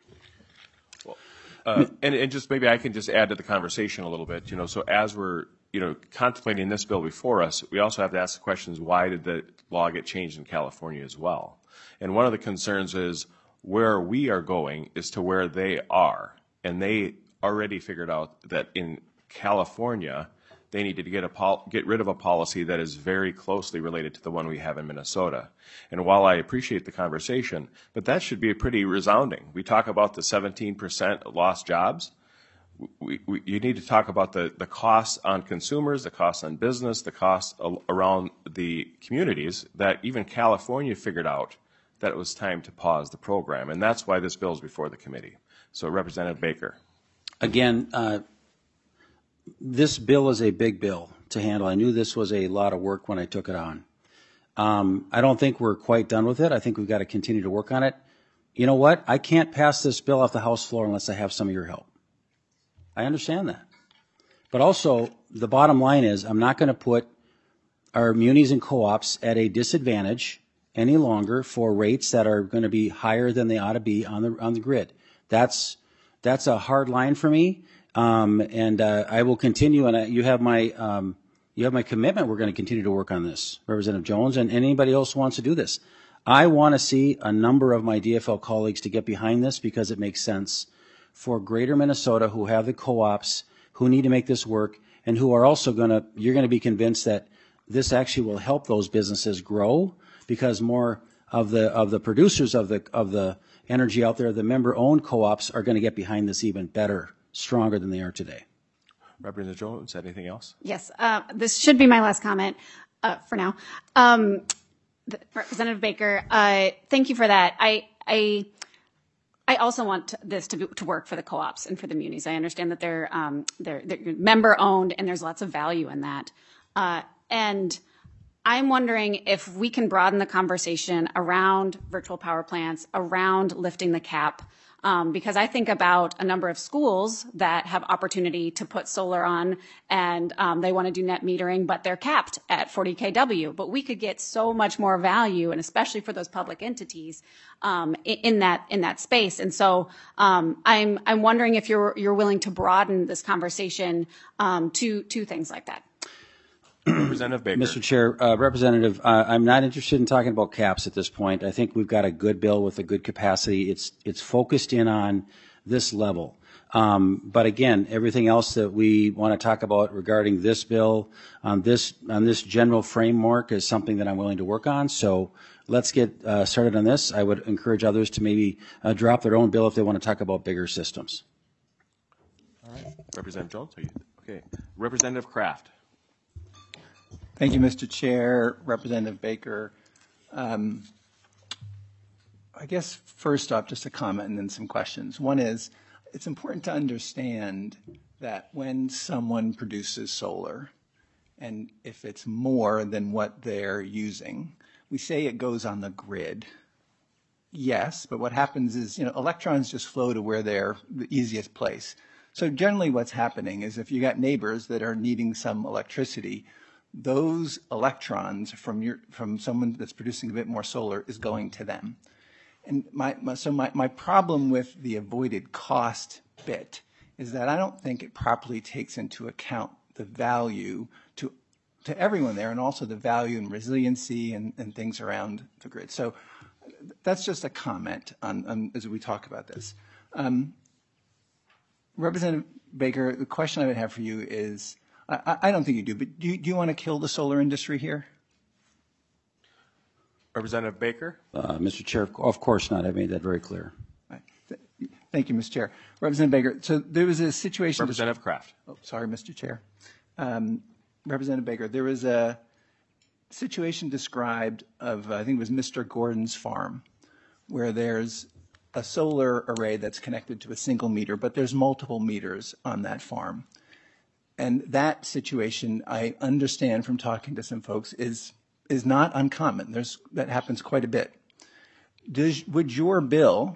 And just maybe I can just add to the conversation a little bit, so as we're, contemplating this bill before us, we also have to ask the questions, why did the law get changed in California as well? And one of the concerns is where we are going is to where they are. And they already figured out that in California, they needed to get rid of a policy that is very closely related to the one we have in Minnesota. And while I appreciate the conversation, but that should be pretty resounding. We talk about the 17% lost jobs. You need to talk about the costs on consumers, the costs on business, the costs around the communities that even California figured out that it was time to pause the program. And that's why this bill is before the committee. So Representative Baker. Again, this bill is a big bill to handle. I knew this was a lot of work when I took it on. I don't think we're quite done with it. I think we've got to continue to work on it. You know what? I can't pass this bill off the House floor unless I have some of your help. I understand that. But also, the bottom line is I'm not going to put our munis and co-ops at a disadvantage any longer for rates that are going to be higher than they ought to be on the grid. That's a hard line for me. I will continue, and you have my commitment. We're going to continue to work on this, Representative Jones, and anybody else who wants to do this. I want to see a number of my DFL colleagues to get behind this because it makes sense for greater Minnesota who have the co-ops, who need to make this work, and who are also you're going to be convinced that this actually will help those businesses grow because more of the producers of the energy out there, the member-owned co-ops, are going to get behind this even better, stronger than they are today. Representative Jones, anything else? Yes, this should be my last comment for now. Representative Baker, thank you for that. I also want this to work for the co-ops and for the munis. I understand that they're member-owned and there's lots of value in that. And I'm wondering if we can broaden the conversation around virtual power plants, around lifting the cap, because I think about a number of schools that have opportunity to put solar on and they want to do net metering, but they're capped at 40 kW. But we could get so much more value, and especially for those public entities in that space. And so I'm wondering if you're willing to broaden this conversation to things like that. Representative Baker. Mr. Chair, Representative, I'm not interested in talking about caps at this point. I think we've got a good bill with a good capacity. It's focused in on this level. But again, everything else that we want to talk about regarding this bill on this general framework is something that I'm willing to work on. So let's get started on this. I would encourage others to maybe drop their own bill if they want to talk about bigger systems. All right. Representative Jones, are you okay? Representative Kraft. Thank you, Mr. Chair, Representative Baker. I guess first off, just a comment and then some questions. One is, it's important to understand that when someone produces solar, and if it's more than what they're using, we say it goes on the grid. Yes, but what happens is, electrons just flow to where they're the easiest place. So generally what's happening is if you got neighbors that are needing some electricity, those electrons from someone that's producing a bit more solar is going to them. And my problem with the avoided cost bit is that I don't think it properly takes into account the value to everyone there, and also the value and resiliency and things around the grid. So that's just a comment on as we talk about this. Representative Baker, the question I would have for you is, I don't think you do, but do you want to kill the solar industry here? Representative Baker? Mr. Chair, of course not. I made that very clear. Right. Thank you, Mr. Chair. Representative Baker, so there was a situation... Representative Kraft. Oh, sorry, Mr. Chair. Representative Baker, there was a situation described of, I think it was Mr. Gordon's farm, where there's a solar array that's connected to a single meter, but there's multiple meters on that farm. And that situation, I understand from talking to some folks, is not uncommon. That happens quite a bit. Would your bill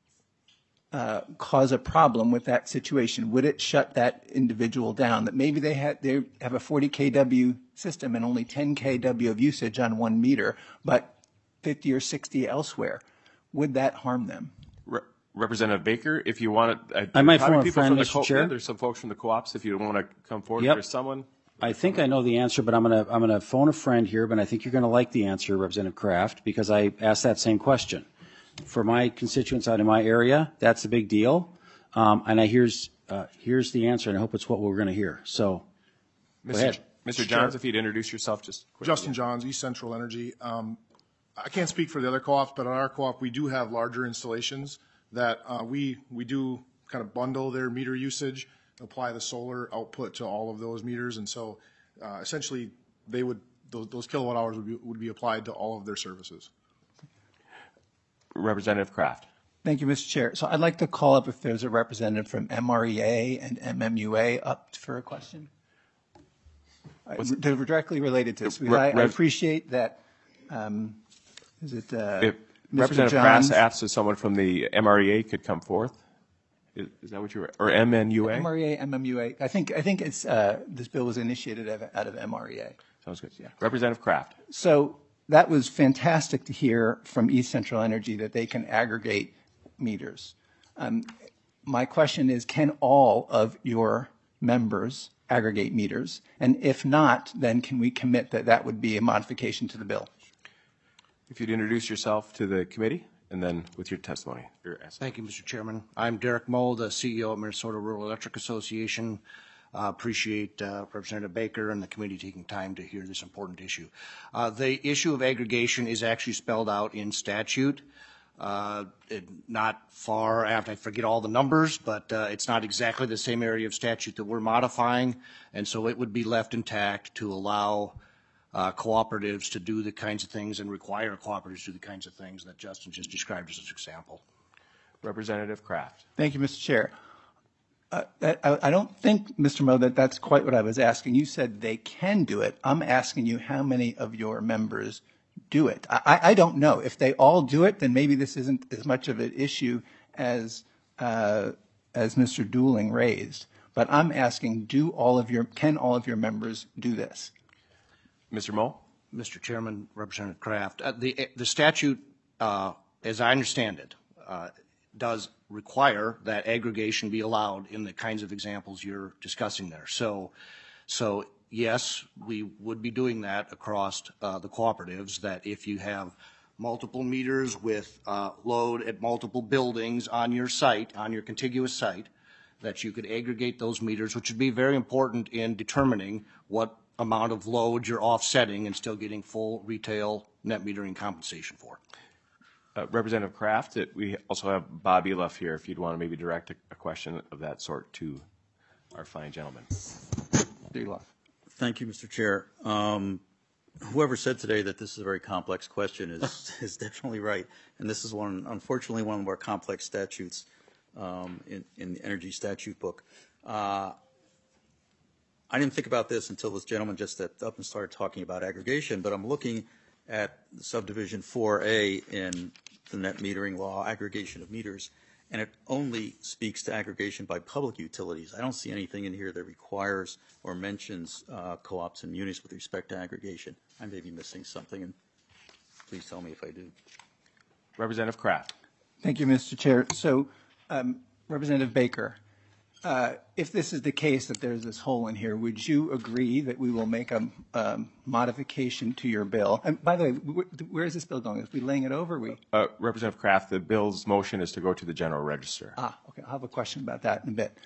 cause a problem with that situation? Would it shut that individual down? That maybe they have a 40 kW system and only 10 kW of usage on one meter, but 50 or 60 elsewhere. Would that harm them? Representative Baker, if you want to, I might phone a friend, Mr. Chair. There's some folks from the co-ops. If you want to come forward, Yep. there's someone. I think I know the answer, but I'm gonna phone a friend here, but I think you're gonna like the answer, Representative Kraft, because I asked that same question. For my constituents out in my area, that's a big deal. And here's the answer, and I hope it's what we're gonna hear. So, go ahead. Mr. Johns, if you'd introduce yourself just quickly. Justin Johns, East Central Energy. I can't speak for the other co-ops, but on our co-op, we do have larger installations that we do kind of bundle their meter usage, apply the solar output to all of those meters, and so essentially those kilowatt hours would be applied to all of their services. Representative Kraft. Thank you, Mr. Chair. So I'd like to call up if there's a representative from MREA and MMUA up for a question. They're directly related to this. I appreciate that. Representative Kraft asked if someone from the MREA could come forth. Is that what you were, or MNUA? MREA, MMUA. I think it's this bill was initiated out of MREA. Sounds good. Yeah. Representative Kraft. So that was fantastic to hear from East Central Energy that they can aggregate meters. My question is, can all of your members aggregate meters? And if not, then can we commit that that would be a modification to the bill? If you'd introduce yourself to the committee, and then with your testimony. Thank you, Mr. Chairman. I'm Derek Moe, the CEO of Minnesota Rural Electric Association. Appreciate Representative Baker and the committee taking time to hear this important issue. The issue of aggregation is actually spelled out in statute. Not far after, I forget all the numbers, but it's not exactly the same area of statute that we're modifying, and so it would be left intact to allow cooperatives to do the kinds of things and require cooperatives to do the kinds of things that Justin just described as an example. Representative Kraft. Thank you, Mr. Chair. I don't think, Mr. Moe, that that's quite what I was asking. You said they can do it. I'm asking you how many of your members do it. I don't know. If they all do it, then maybe this isn't as much of an issue as Mr. Dooling raised. But I'm asking, can all of your members do this? Mr. Moe? Mr. Chairman, Representative Kraft, the statute, as I understand it, does require that aggregation be allowed in the kinds of examples you're discussing there. So yes, we would be doing that across the cooperatives, that if you have multiple meters with load at multiple buildings on your site, on your contiguous site, that you could aggregate those meters, which would be very important in determining what amount of load you're offsetting and still getting full retail net metering compensation for. Representative Kraft, we also have Bob Eloff here, if you'd want to maybe direct a question of that sort to our fine gentleman. Thank you, Mr. Chair. Whoever said today that this is a very complex question is definitely right. And this is unfortunately, one of the more complex statutes in the energy statute book. I didn't think about this until this gentleman just stepped up and started talking about aggregation, but I'm looking at subdivision 4A in the net metering law, aggregation of meters, and it only speaks to aggregation by public utilities. I don't see anything in here that requires or mentions co-ops and munis with respect to aggregation. I may be missing something, and please tell me if I do. Representative Kraft. Thank you, Mr. Chair. So, Representative Baker, if this is the case that there's this hole in here, would you agree that we will make a modification to your bill? And by the way, where is this bill going? Is we laying it over? Representative Kraft, the bill's motion is to go to the general register. Okay. I'll have a question about that in a bit.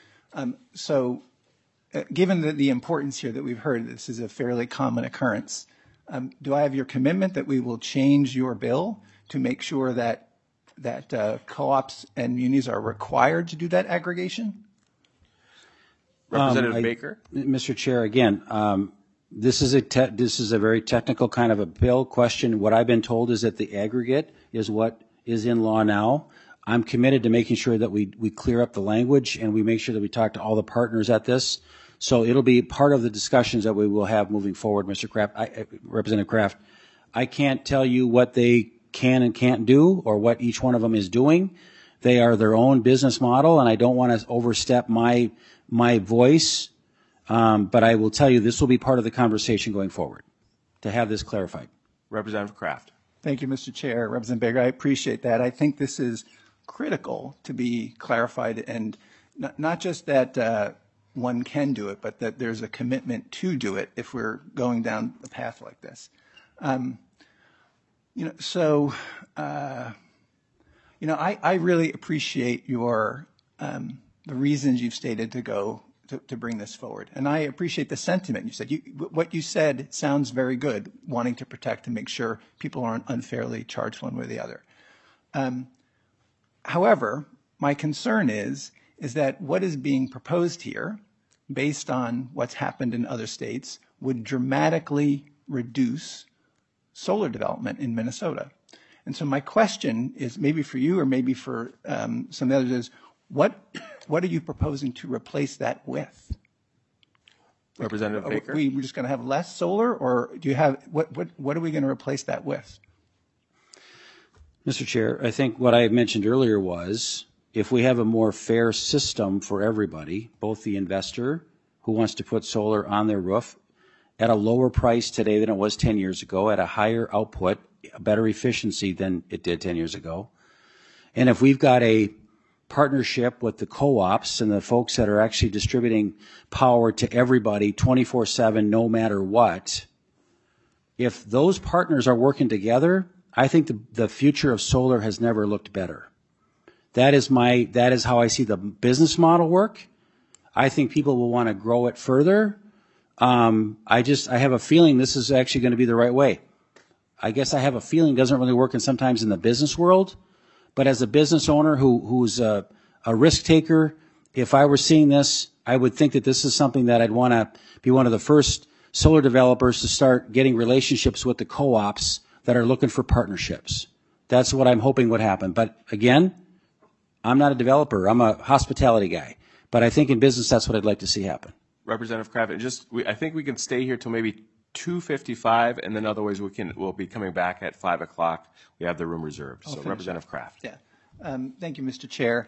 Given the importance here that we've heard, this is a fairly common occurrence. Do I have your commitment that we will change your bill to make sure that co-ops and munis are required to do that aggregation? Representative Baker. Mr. Chair, again, this is a very technical kind of a bill question. What I've been told is that the aggregate is what is in law now. I'm committed to making sure that we clear up the language and we make sure that we talk to all the partners at this. So it'll be part of the discussions that we will have moving forward, Mr. Kraft. Representative Kraft, I can't tell you what they can and can't do or what each one of them is doing. They are their own business model, and I don't want to overstep my voice, but I will tell you this will be part of the conversation going forward to have this clarified. Representative Kraft. Thank you, Mr. Chair. Representative Baker, I appreciate that. I think this is critical to be clarified, and not just that one can do it, but that there's a commitment to do it if we're going down a path like this. I really appreciate your the reasons you've stated to bring this forward, and I appreciate the sentiment you said. What you said sounds very good, wanting to protect and make sure people aren't unfairly charged one way or the other. However, my concern is that what is being proposed here, based on what's happened in other states, would dramatically reduce solar development in Minnesota. And so my question is, maybe for you or maybe for some others, is what are you proposing to replace that with? Representative Baker. Are we just going to have less solar, or do you have what are we going to replace that with? Mr. Chair, I think what I mentioned earlier was if we have a more fair system for everybody, both the investor who wants to put solar on their roof at a lower price today than it was 10 years ago, at a higher output, a better efficiency than it did 10 years ago. And if we've got a partnership with the co-ops and the folks that are actually distributing power to everybody 24/7, no matter what, if those partners are working together, I think the future of solar has never looked better. That is how I see the business model work. I think people will want to grow it further. I have a feeling this is actually going to be the right way. I guess I have a feeling it doesn't really work sometimes in the business world, but as a business owner who's a risk taker, if I were seeing this, I would think that this is something that I'd want to be one of the first solar developers to start getting relationships with the co-ops that are looking for partnerships. That's what I'm hoping would happen. But again, I'm not a developer. I'm a hospitality guy. But I think in business, that's what I'd like to see happen. Representative Kraft, I think we can stay here till maybe 2:55, and then otherwise we'll be coming back at 5 o'clock. We have the room reserved. So Representative Kraft. Yeah. Thank you, Mr. Chair.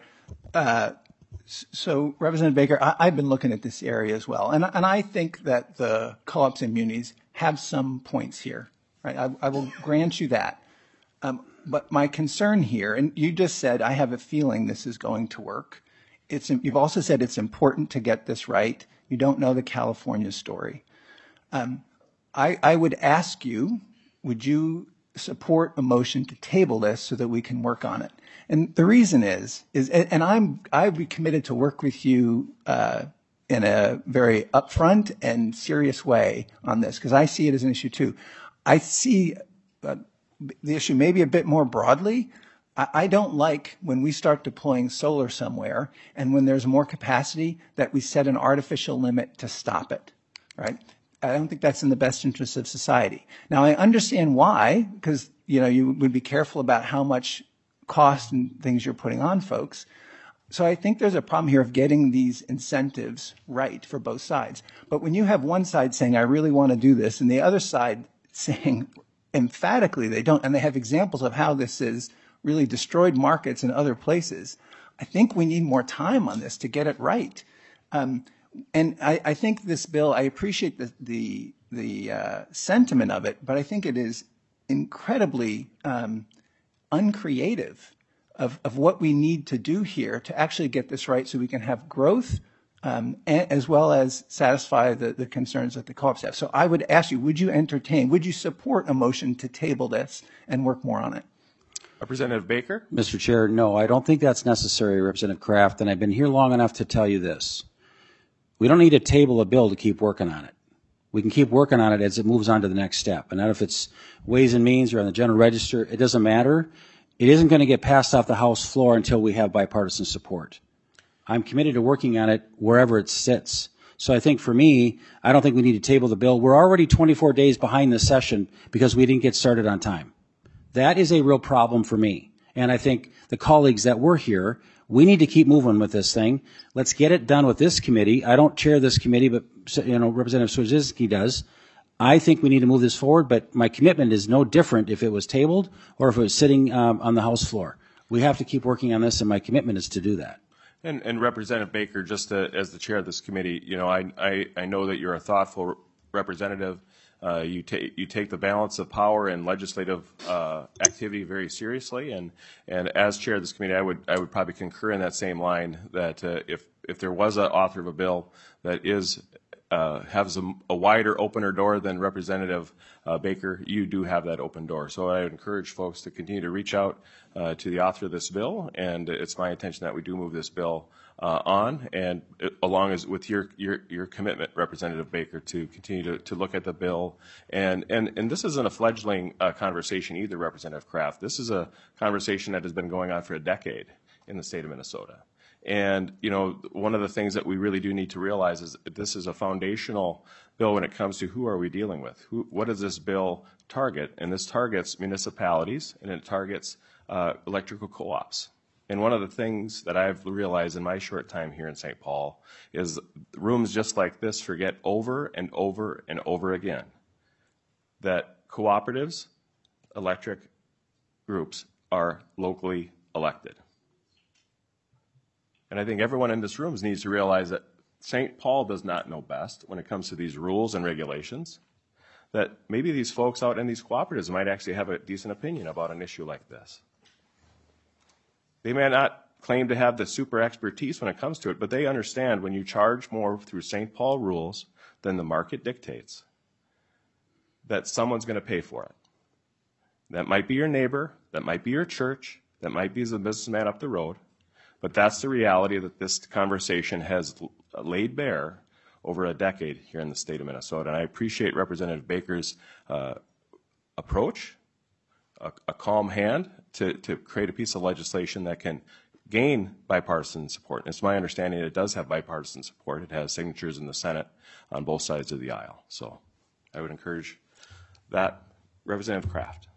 So Representative Baker, I've been looking at this area as well, and I think that the co-ops and munis have some points here. Right? I will grant you that. But my concern here, and you just said, I have a feeling this is going to work. You've also said it's important to get this right. You don't know the California story. I would ask you, would you support a motion to table this so that we can work on it? And the reason is, and I'd be committed to work with you in a very upfront and serious way on this, because I see it as an issue too. I see the issue maybe a bit more broadly. I don't like when we start deploying solar somewhere and when there's more capacity that we set an artificial limit to stop it, right? I don't think that's in the best interest of society. Now, I understand why, because, you would be careful about how much cost and things you're putting on folks. So I think there's a problem here of getting these incentives right for both sides. But when you have one side saying, I really want to do this, and the other side saying emphatically they don't, and they have examples of how this has really destroyed markets in other places, I think we need more time on this to get it right. And I think this bill, I appreciate the sentiment of it, but I think it is incredibly uncreative of what we need to do here to actually get this right so we can have growth as well as satisfy the concerns that the co-ops have. So I would ask you, would you support a motion to table this and work more on it? Representative Baker? Mr. Chair, no, I don't think that's necessary, Representative Kraft, and I've been here long enough to tell you this. We don't need to table a bill to keep working on it. We can keep working on it as it moves on to the next step. And not if it's Ways and Means or on the General Register, it doesn't matter. It isn't going to get passed off the House floor until we have bipartisan support. I'm committed to working on it wherever it sits. So I think for me, I don't think we need to table the bill. We're already 24 days behind the session because we didn't get started on time. That is a real problem for me. And I think the colleagues that were here, we need to keep moving with this thing. Let's get it done with this committee. I don't chair this committee, but Representative Swedzinski does. I think we need to move this forward, but my commitment is no different if it was tabled or if it was sitting on the House floor. We have to keep working on this, and my commitment is to do that. And Representative Baker, just as the chair of this committee, I know that you're a thoughtful representative. You take the balance of power and legislative activity very seriously, and as chair of this committee, I would probably concur in that same line that if there was an author of a bill that has a wider, opener door than Representative Baker, you do have that open door. So I would encourage folks to continue to reach out to the author of this bill, and it's my intention that we do move this bill on, and along as with your commitment, Representative Baker, to continue to look at the bill. And this isn't a fledgling conversation either, Representative Kraft. This is a conversation that has been going on for a decade in the state of Minnesota. And, one of the things that we really do need to realize is that this is a foundational bill when it comes to who are we dealing with? What does this bill target? And this targets municipalities, and it targets electrical co-ops. And one of the things that I've realized in my short time here in St. Paul is rooms just like this forget over and over and over again that cooperatives, electric groups, are locally elected. And I think everyone in this room needs to realize that St. Paul does not know best when it comes to these rules and regulations, that maybe these folks out in these cooperatives might actually have a decent opinion about an issue like this. They may not claim to have the super expertise when it comes to it, but they understand when you charge more through St. Paul rules than the market dictates, that someone's going to pay for it. That might be your neighbor, that might be your church, that might be the businessman up the road, but that's the reality that this conversation has laid bare over a decade here in the state of Minnesota. And I appreciate Representative Baker's approach, a calm hand to create a piece of legislation that can gain bipartisan support. And it's my understanding it does have bipartisan support. It has signatures in the Senate on both sides of the aisle. So I would encourage that. Representative Kraft.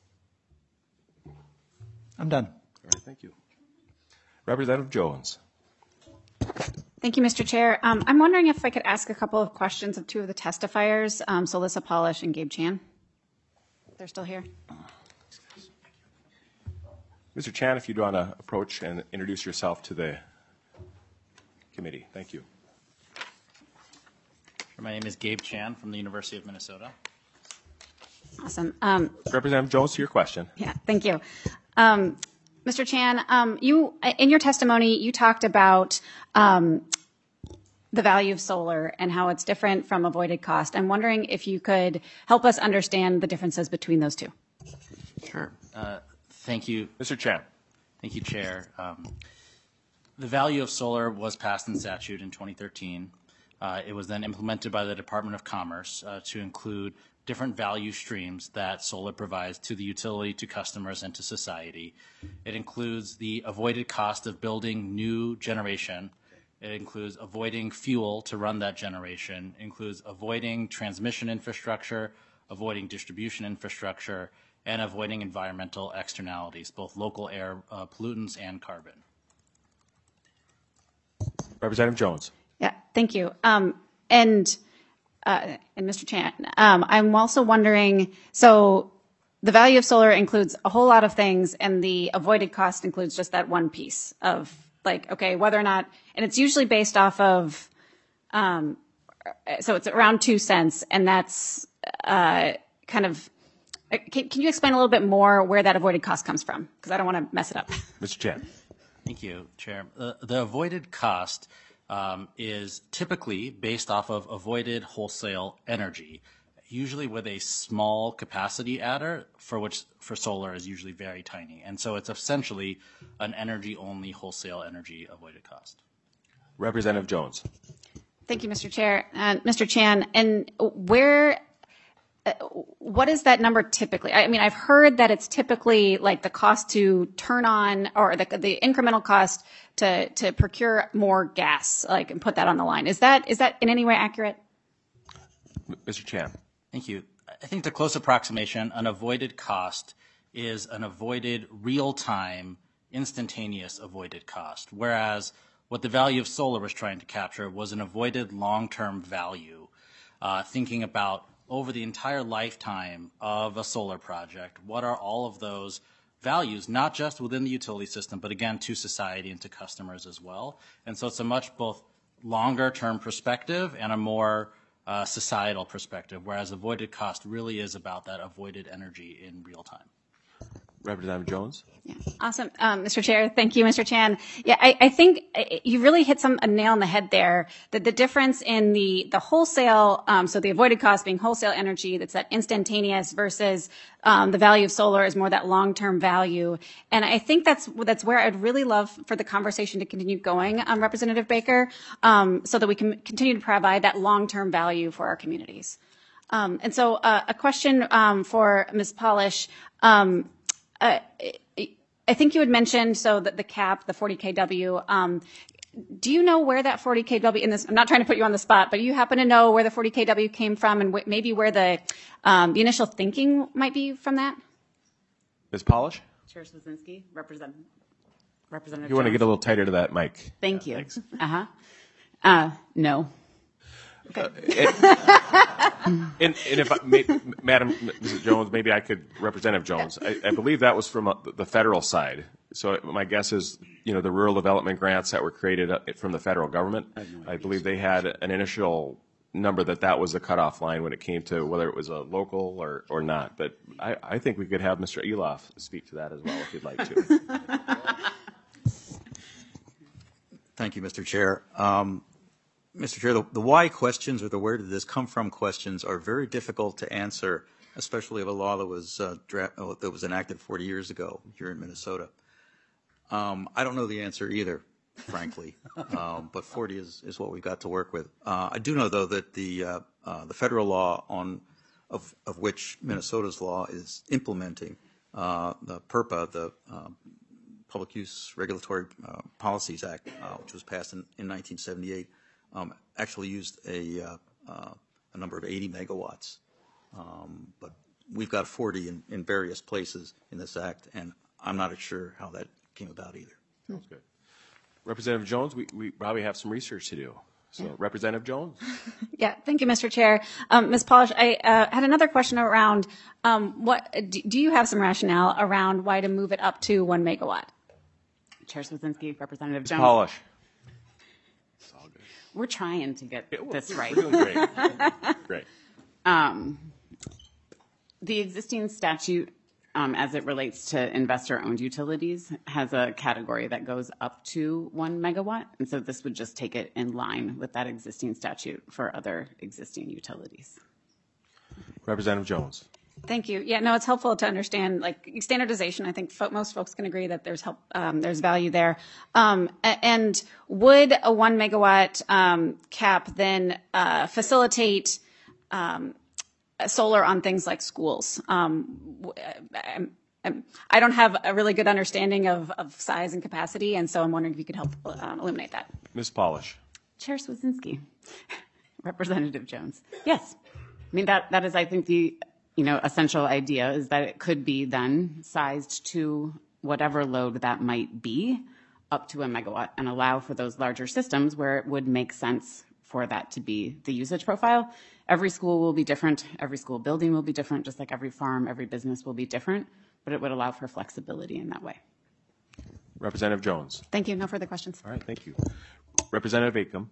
I'm done. All right, thank you. Representative Jones. Thank you, Mr. Chair. I'm wondering if I could ask a couple of questions of two of the testifiers, Solissa Polish and Gabe Chan. They're still here. Mr. Chan, if you'd want to approach and introduce yourself to the committee. Thank you. My name is Gabe Chan from the University of Minnesota. Awesome. Representative Jones, to your question. Yeah, thank you. Mr. Chan, you in your testimony, you talked about the value of solar and how it's different from avoided cost. I'm wondering if you could help us understand the differences between those two. Sure. Thank you. Mr. Chan. Thank you, Chair. The value of solar was passed in statute in 2013. It was then implemented by the Department of Commerce to include different value streams that solar provides to the utility, to customers, and to society. It includes the avoided cost of building new generation. It includes avoiding fuel to run that generation. It includes avoiding transmission infrastructure, avoiding distribution infrastructure, and avoiding environmental externalities, both local air pollutants and carbon. Representative Jones. Yeah, thank you. And Mr. Chan, I'm also wondering, so the value of solar includes a whole lot of things, and the avoided cost includes just that one piece of, like, okay, whether or not, and it's usually based off of, so it's around 2 cents, and that's kind of, can you explain a little bit more where that avoided cost comes from? Because I don't want to mess it up. Mr. Chan. Thank you, Chair. The avoided cost is typically based off of avoided wholesale energy, usually with a small capacity adder, for solar is usually very tiny. And so it's essentially an energy-only wholesale energy avoided cost. Representative Jones. Thank you, Mr. Chair. Mr. Chan, and what is that number typically? I mean, I've heard that it's typically like the cost to turn on, or the incremental cost to procure more gas, like, and put that on the line. Is that in any way accurate? Mr. Chan. Thank you. I think the close approximation, an avoided cost is an avoided real-time, instantaneous avoided cost, whereas what the value of solar was trying to capture was an avoided long-term value, thinking about over the entire lifetime of a solar project, what are all of those values, not just within the utility system, but again, to society and to customers as well. And so it's a much both longer term perspective and a more societal perspective, whereas avoided cost really is about that avoided energy in real time. Representative Jones. Yeah, awesome. Mr. Chair, thank you, Mr. Chan. Yeah, I think you really hit a nail on the head there, that the difference in the wholesale, so the avoided cost being wholesale energy, that's that instantaneous, versus the value of solar is more that long-term value. And I think that's where I'd really love for the conversation to continue going, Representative Baker, so that we can continue to provide that long-term value for our communities. And so a question for Ms. Polish. I think you had mentioned, so that the cap, the 40 kW, do you know where that 40 kW, in this, I'm not trying to put you on the spot, but do you happen to know where the 40 kW came from, and maybe where the initial thinking might be from that? Ms. Polish? Chair Swazinski, Representative You want to get a little tighter to that mic. Thank you. Thanks. No. Okay. And if Madam Mrs. Jones, maybe I could, Representative Jones, I believe that was from the federal side. So my guess is, the rural development grants that were created from the federal government, I believe they had an initial number that was the cutoff line when it came to whether it was a local or not. But I think we could have Mr. Eloff speak to that as well if you'd like to. Thank you, Mr. Chair. Mr. Chair, the why questions, or the where did this come from questions, are very difficult to answer, especially of a law that was enacted 40 years ago here in Minnesota. I don't know the answer either, frankly, but 40 is what we've got to work with. I do know, though, that the federal law of which Minnesota's law is implementing, the PURPA, the Public Use Regulatory Policies Act, which was passed in 1978, actually used a number of 80 megawatts. But we've got 40 in various places in this act, and I'm not sure how that came about either. Sounds good. Representative Jones, we probably have some research to do. So, Representative Jones. Yeah, thank you, Mr. Chair. Ms. Polish, I had another question around what do you have some rationale around why to move it up to 1 megawatt? Chair Swazinski, Representative Ms. Jones. Polish. We're trying to get this right. Really great. Great. The existing statute as it relates to investor-owned utilities, has a category that goes up to 1 megawatt. And so this would just take it in line with that existing statute for other existing utilities. Representative Jones. Thank you. Yeah, no, it's helpful to understand like standardization. I think most folks can agree that there's value there. And would a 1 megawatt cap then facilitate solar on things like schools? I don't have a really good understanding of size and capacity, and so I'm wondering if you could help illuminate that. Ms. Polish. Chair Swedzinski. Representative Jones. Yes. I mean, that is, I think, the essential idea is that it could be then sized to whatever load that might be up to 1 megawatt and allow for those larger systems where it would make sense for that to be the usage profile. Every school will be different. Every school building will be different, just like every farm, every business will be different, but it would allow for flexibility in that way. Representative Jones. Thank you. No further questions. All right, thank you. Representative Acom.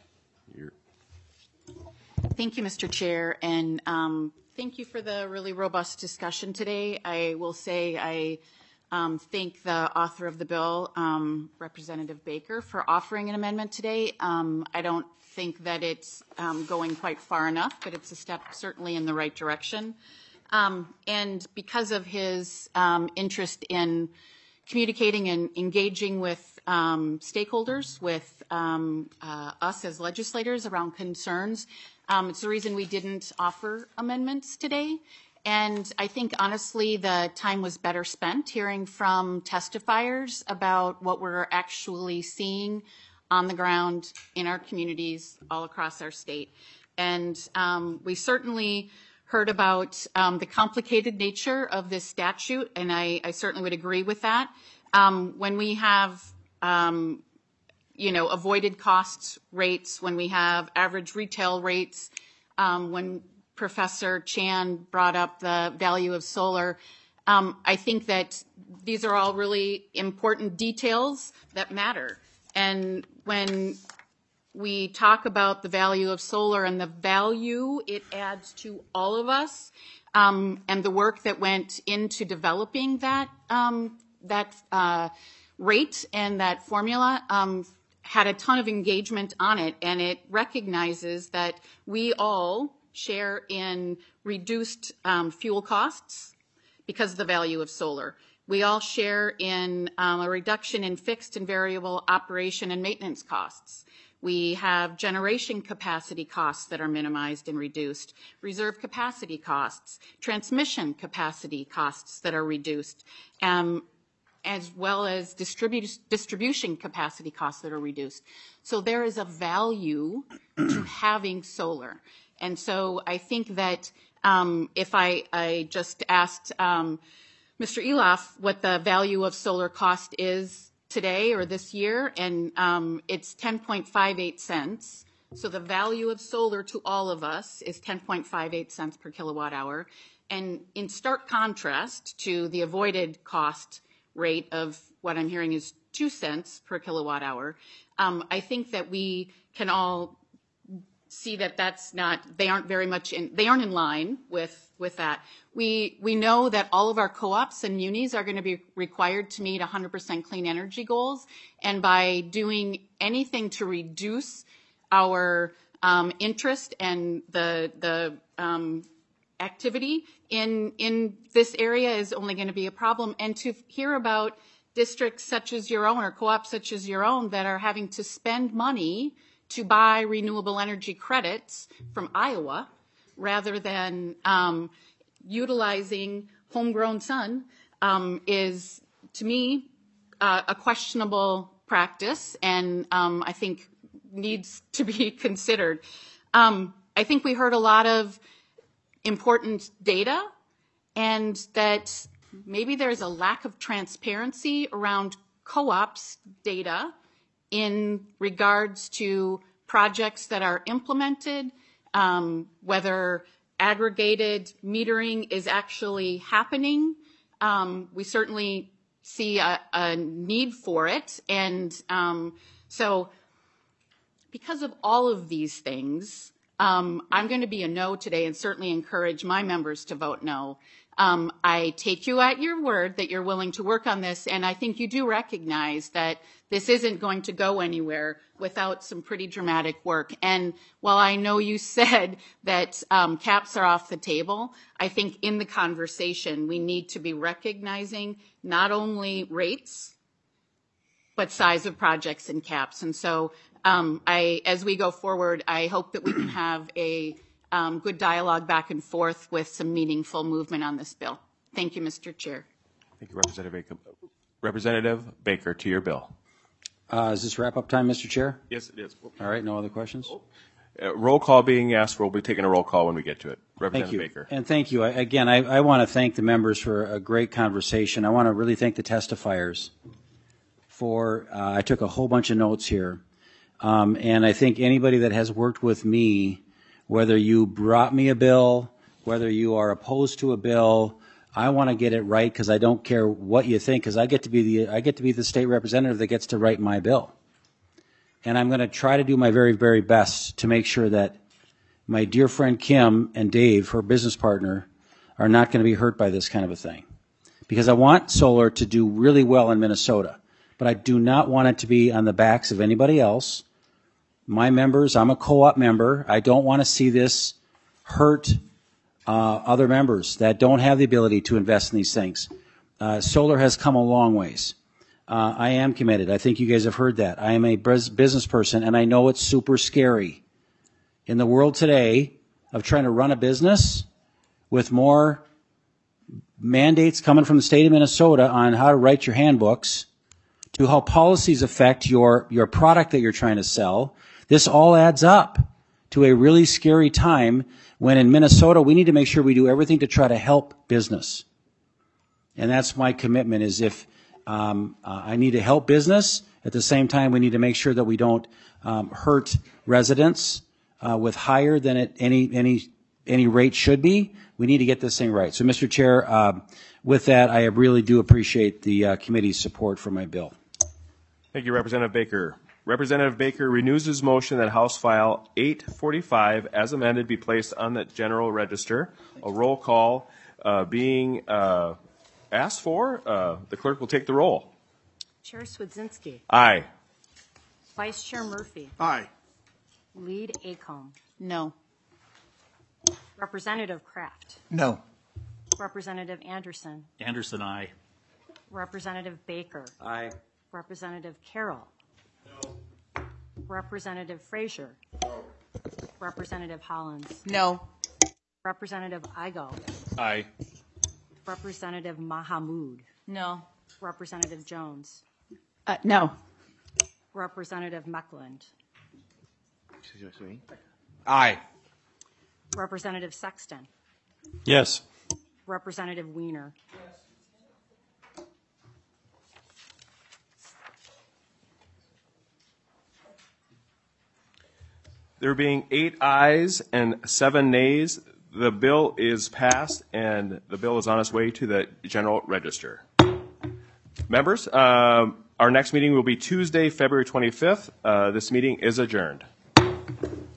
Thank you, Mr. Chair, and thank you for the really robust discussion today. I will say I thank the author of the bill, Representative Baker, for offering an amendment today. I don't think that it's going quite far enough, but it's a step certainly in the right direction. And because of his interest in communicating and engaging with stakeholders, with us as legislators around concerns, it's the reason we didn't offer amendments today. And I think, honestly, the time was better spent hearing from testifiers about what we're actually seeing on the ground in our communities all across our state. And we certainly heard about the complicated nature of this statute, and I certainly would agree with that. When we have avoided costs rates, when we have average retail rates, when Professor Chan brought up the value of solar, I think that these are all really important details that matter. And when we talk about the value of solar and the value it adds to all of us, and the work that went into developing that rate and that formula, had a ton of engagement on it, and it recognizes that we all share in reduced fuel costs because of the value of solar. We all share in a reduction in fixed and variable operation and maintenance costs. We have generation capacity costs that are minimized and reduced, reserve capacity costs, transmission capacity costs that are reduced, as well as distribution capacity costs that are reduced. So there is a value to having solar. And so I think that if I just asked Mr. Eloff what the value of solar cost is today or this year, and it's 10.58 cents. So the value of solar to all of us is 10.58 cents per kilowatt hour. And in stark contrast to the avoided cost rate of what I'm hearing is 2 cents per kilowatt hour, I think that we can all see that they aren't in line with that. We know that all of our co-ops and munis are going to be required to meet 100% clean energy goals, and by doing anything to reduce our interest and the activity in this area is only going to be a problem. And to hear about districts such as your own or co-ops such as your own that are having to spend money to buy renewable energy credits from Iowa rather than utilizing homegrown sun is, to me, a questionable practice, and I think needs to be considered. I think we heard a lot of important data, and that maybe there's a lack of transparency around co-ops data in regards to projects that are implemented, whether aggregated metering is actually happening. We certainly see a need for it. And so because of all of these things, I'm going to be a no today and certainly encourage my members to vote no. I take you at your word that you're willing to work on this, and I think you do recognize that this isn't going to go anywhere without some pretty dramatic work. And while I know you said that caps are off the table, I think in the conversation we need to be recognizing not only rates, but size of projects and caps. And so as we go forward, I hope that we can have a good dialogue back and forth with some meaningful movement on this bill. Thank you, Mr. Chair. Thank you, Representative Baker. Representative Baker, to your bill. Is this wrap-up time, Mr. Chair? Yes, it is. All right, no other questions? Roll call being asked. We'll be taking a roll call when we get to it. Representative Thank you. Baker. And thank you. I want to thank the members for a great conversation. I want to really thank the testifiers for, I took a whole bunch of notes here. And I think anybody that has worked with me, whether you brought me a bill, whether you are opposed to a bill, I want to get it right because I don't care what you think, because I get to be the state representative that gets to write my bill. And I'm going to try to do my very, very best to make sure that my dear friend Kim and Dave, her business partner, are not going to be hurt by this kind of a thing. Because I want solar to do really well in Minnesota, but I do not want it to be on the backs of anybody else. My members, I'm a co-op member. I don't want to see this hurt other members that don't have the ability to invest in these things. Solar has come a long ways. I am committed. I think you guys have heard that. I am a business person, and I know it's super scary. In the world today of trying to run a business with more mandates coming from the state of Minnesota on how to write your handbooks to how policies affect your product that you're trying to sell, this all adds up to a really scary time when in Minnesota we need to make sure we do everything to try to help business. And that's my commitment is if I need to help business, at the same time we need to make sure that we don't hurt residents with higher than any rate should be. We need to get this thing right. So, Mr. Chair, with that, I really do appreciate the committee's support for my bill. Thank you, Representative Baker. Representative Baker renews his motion that House File 845, as amended, be placed on the General Register. A roll call being asked for. The clerk will take the roll. Chair Swedzinski. Aye. Vice Chair Murphy. Aye. Lead Acomb. No. Representative Kraft. No. Representative Anderson. Anderson, aye. Representative Baker. Aye. Representative Carroll. No. Representative Frazier. No. Representative Hollins. No. Representative Igo. Aye. Representative Mahamud. No. Representative Jones. No. Representative Meckland. Aye. Representative Sexton. Yes. Representative Wiener. There being 8 ayes and 7 nays, the bill is passed and the bill is on its way to the General Register. Members, our next meeting will be Tuesday, February 25th. This meeting is adjourned.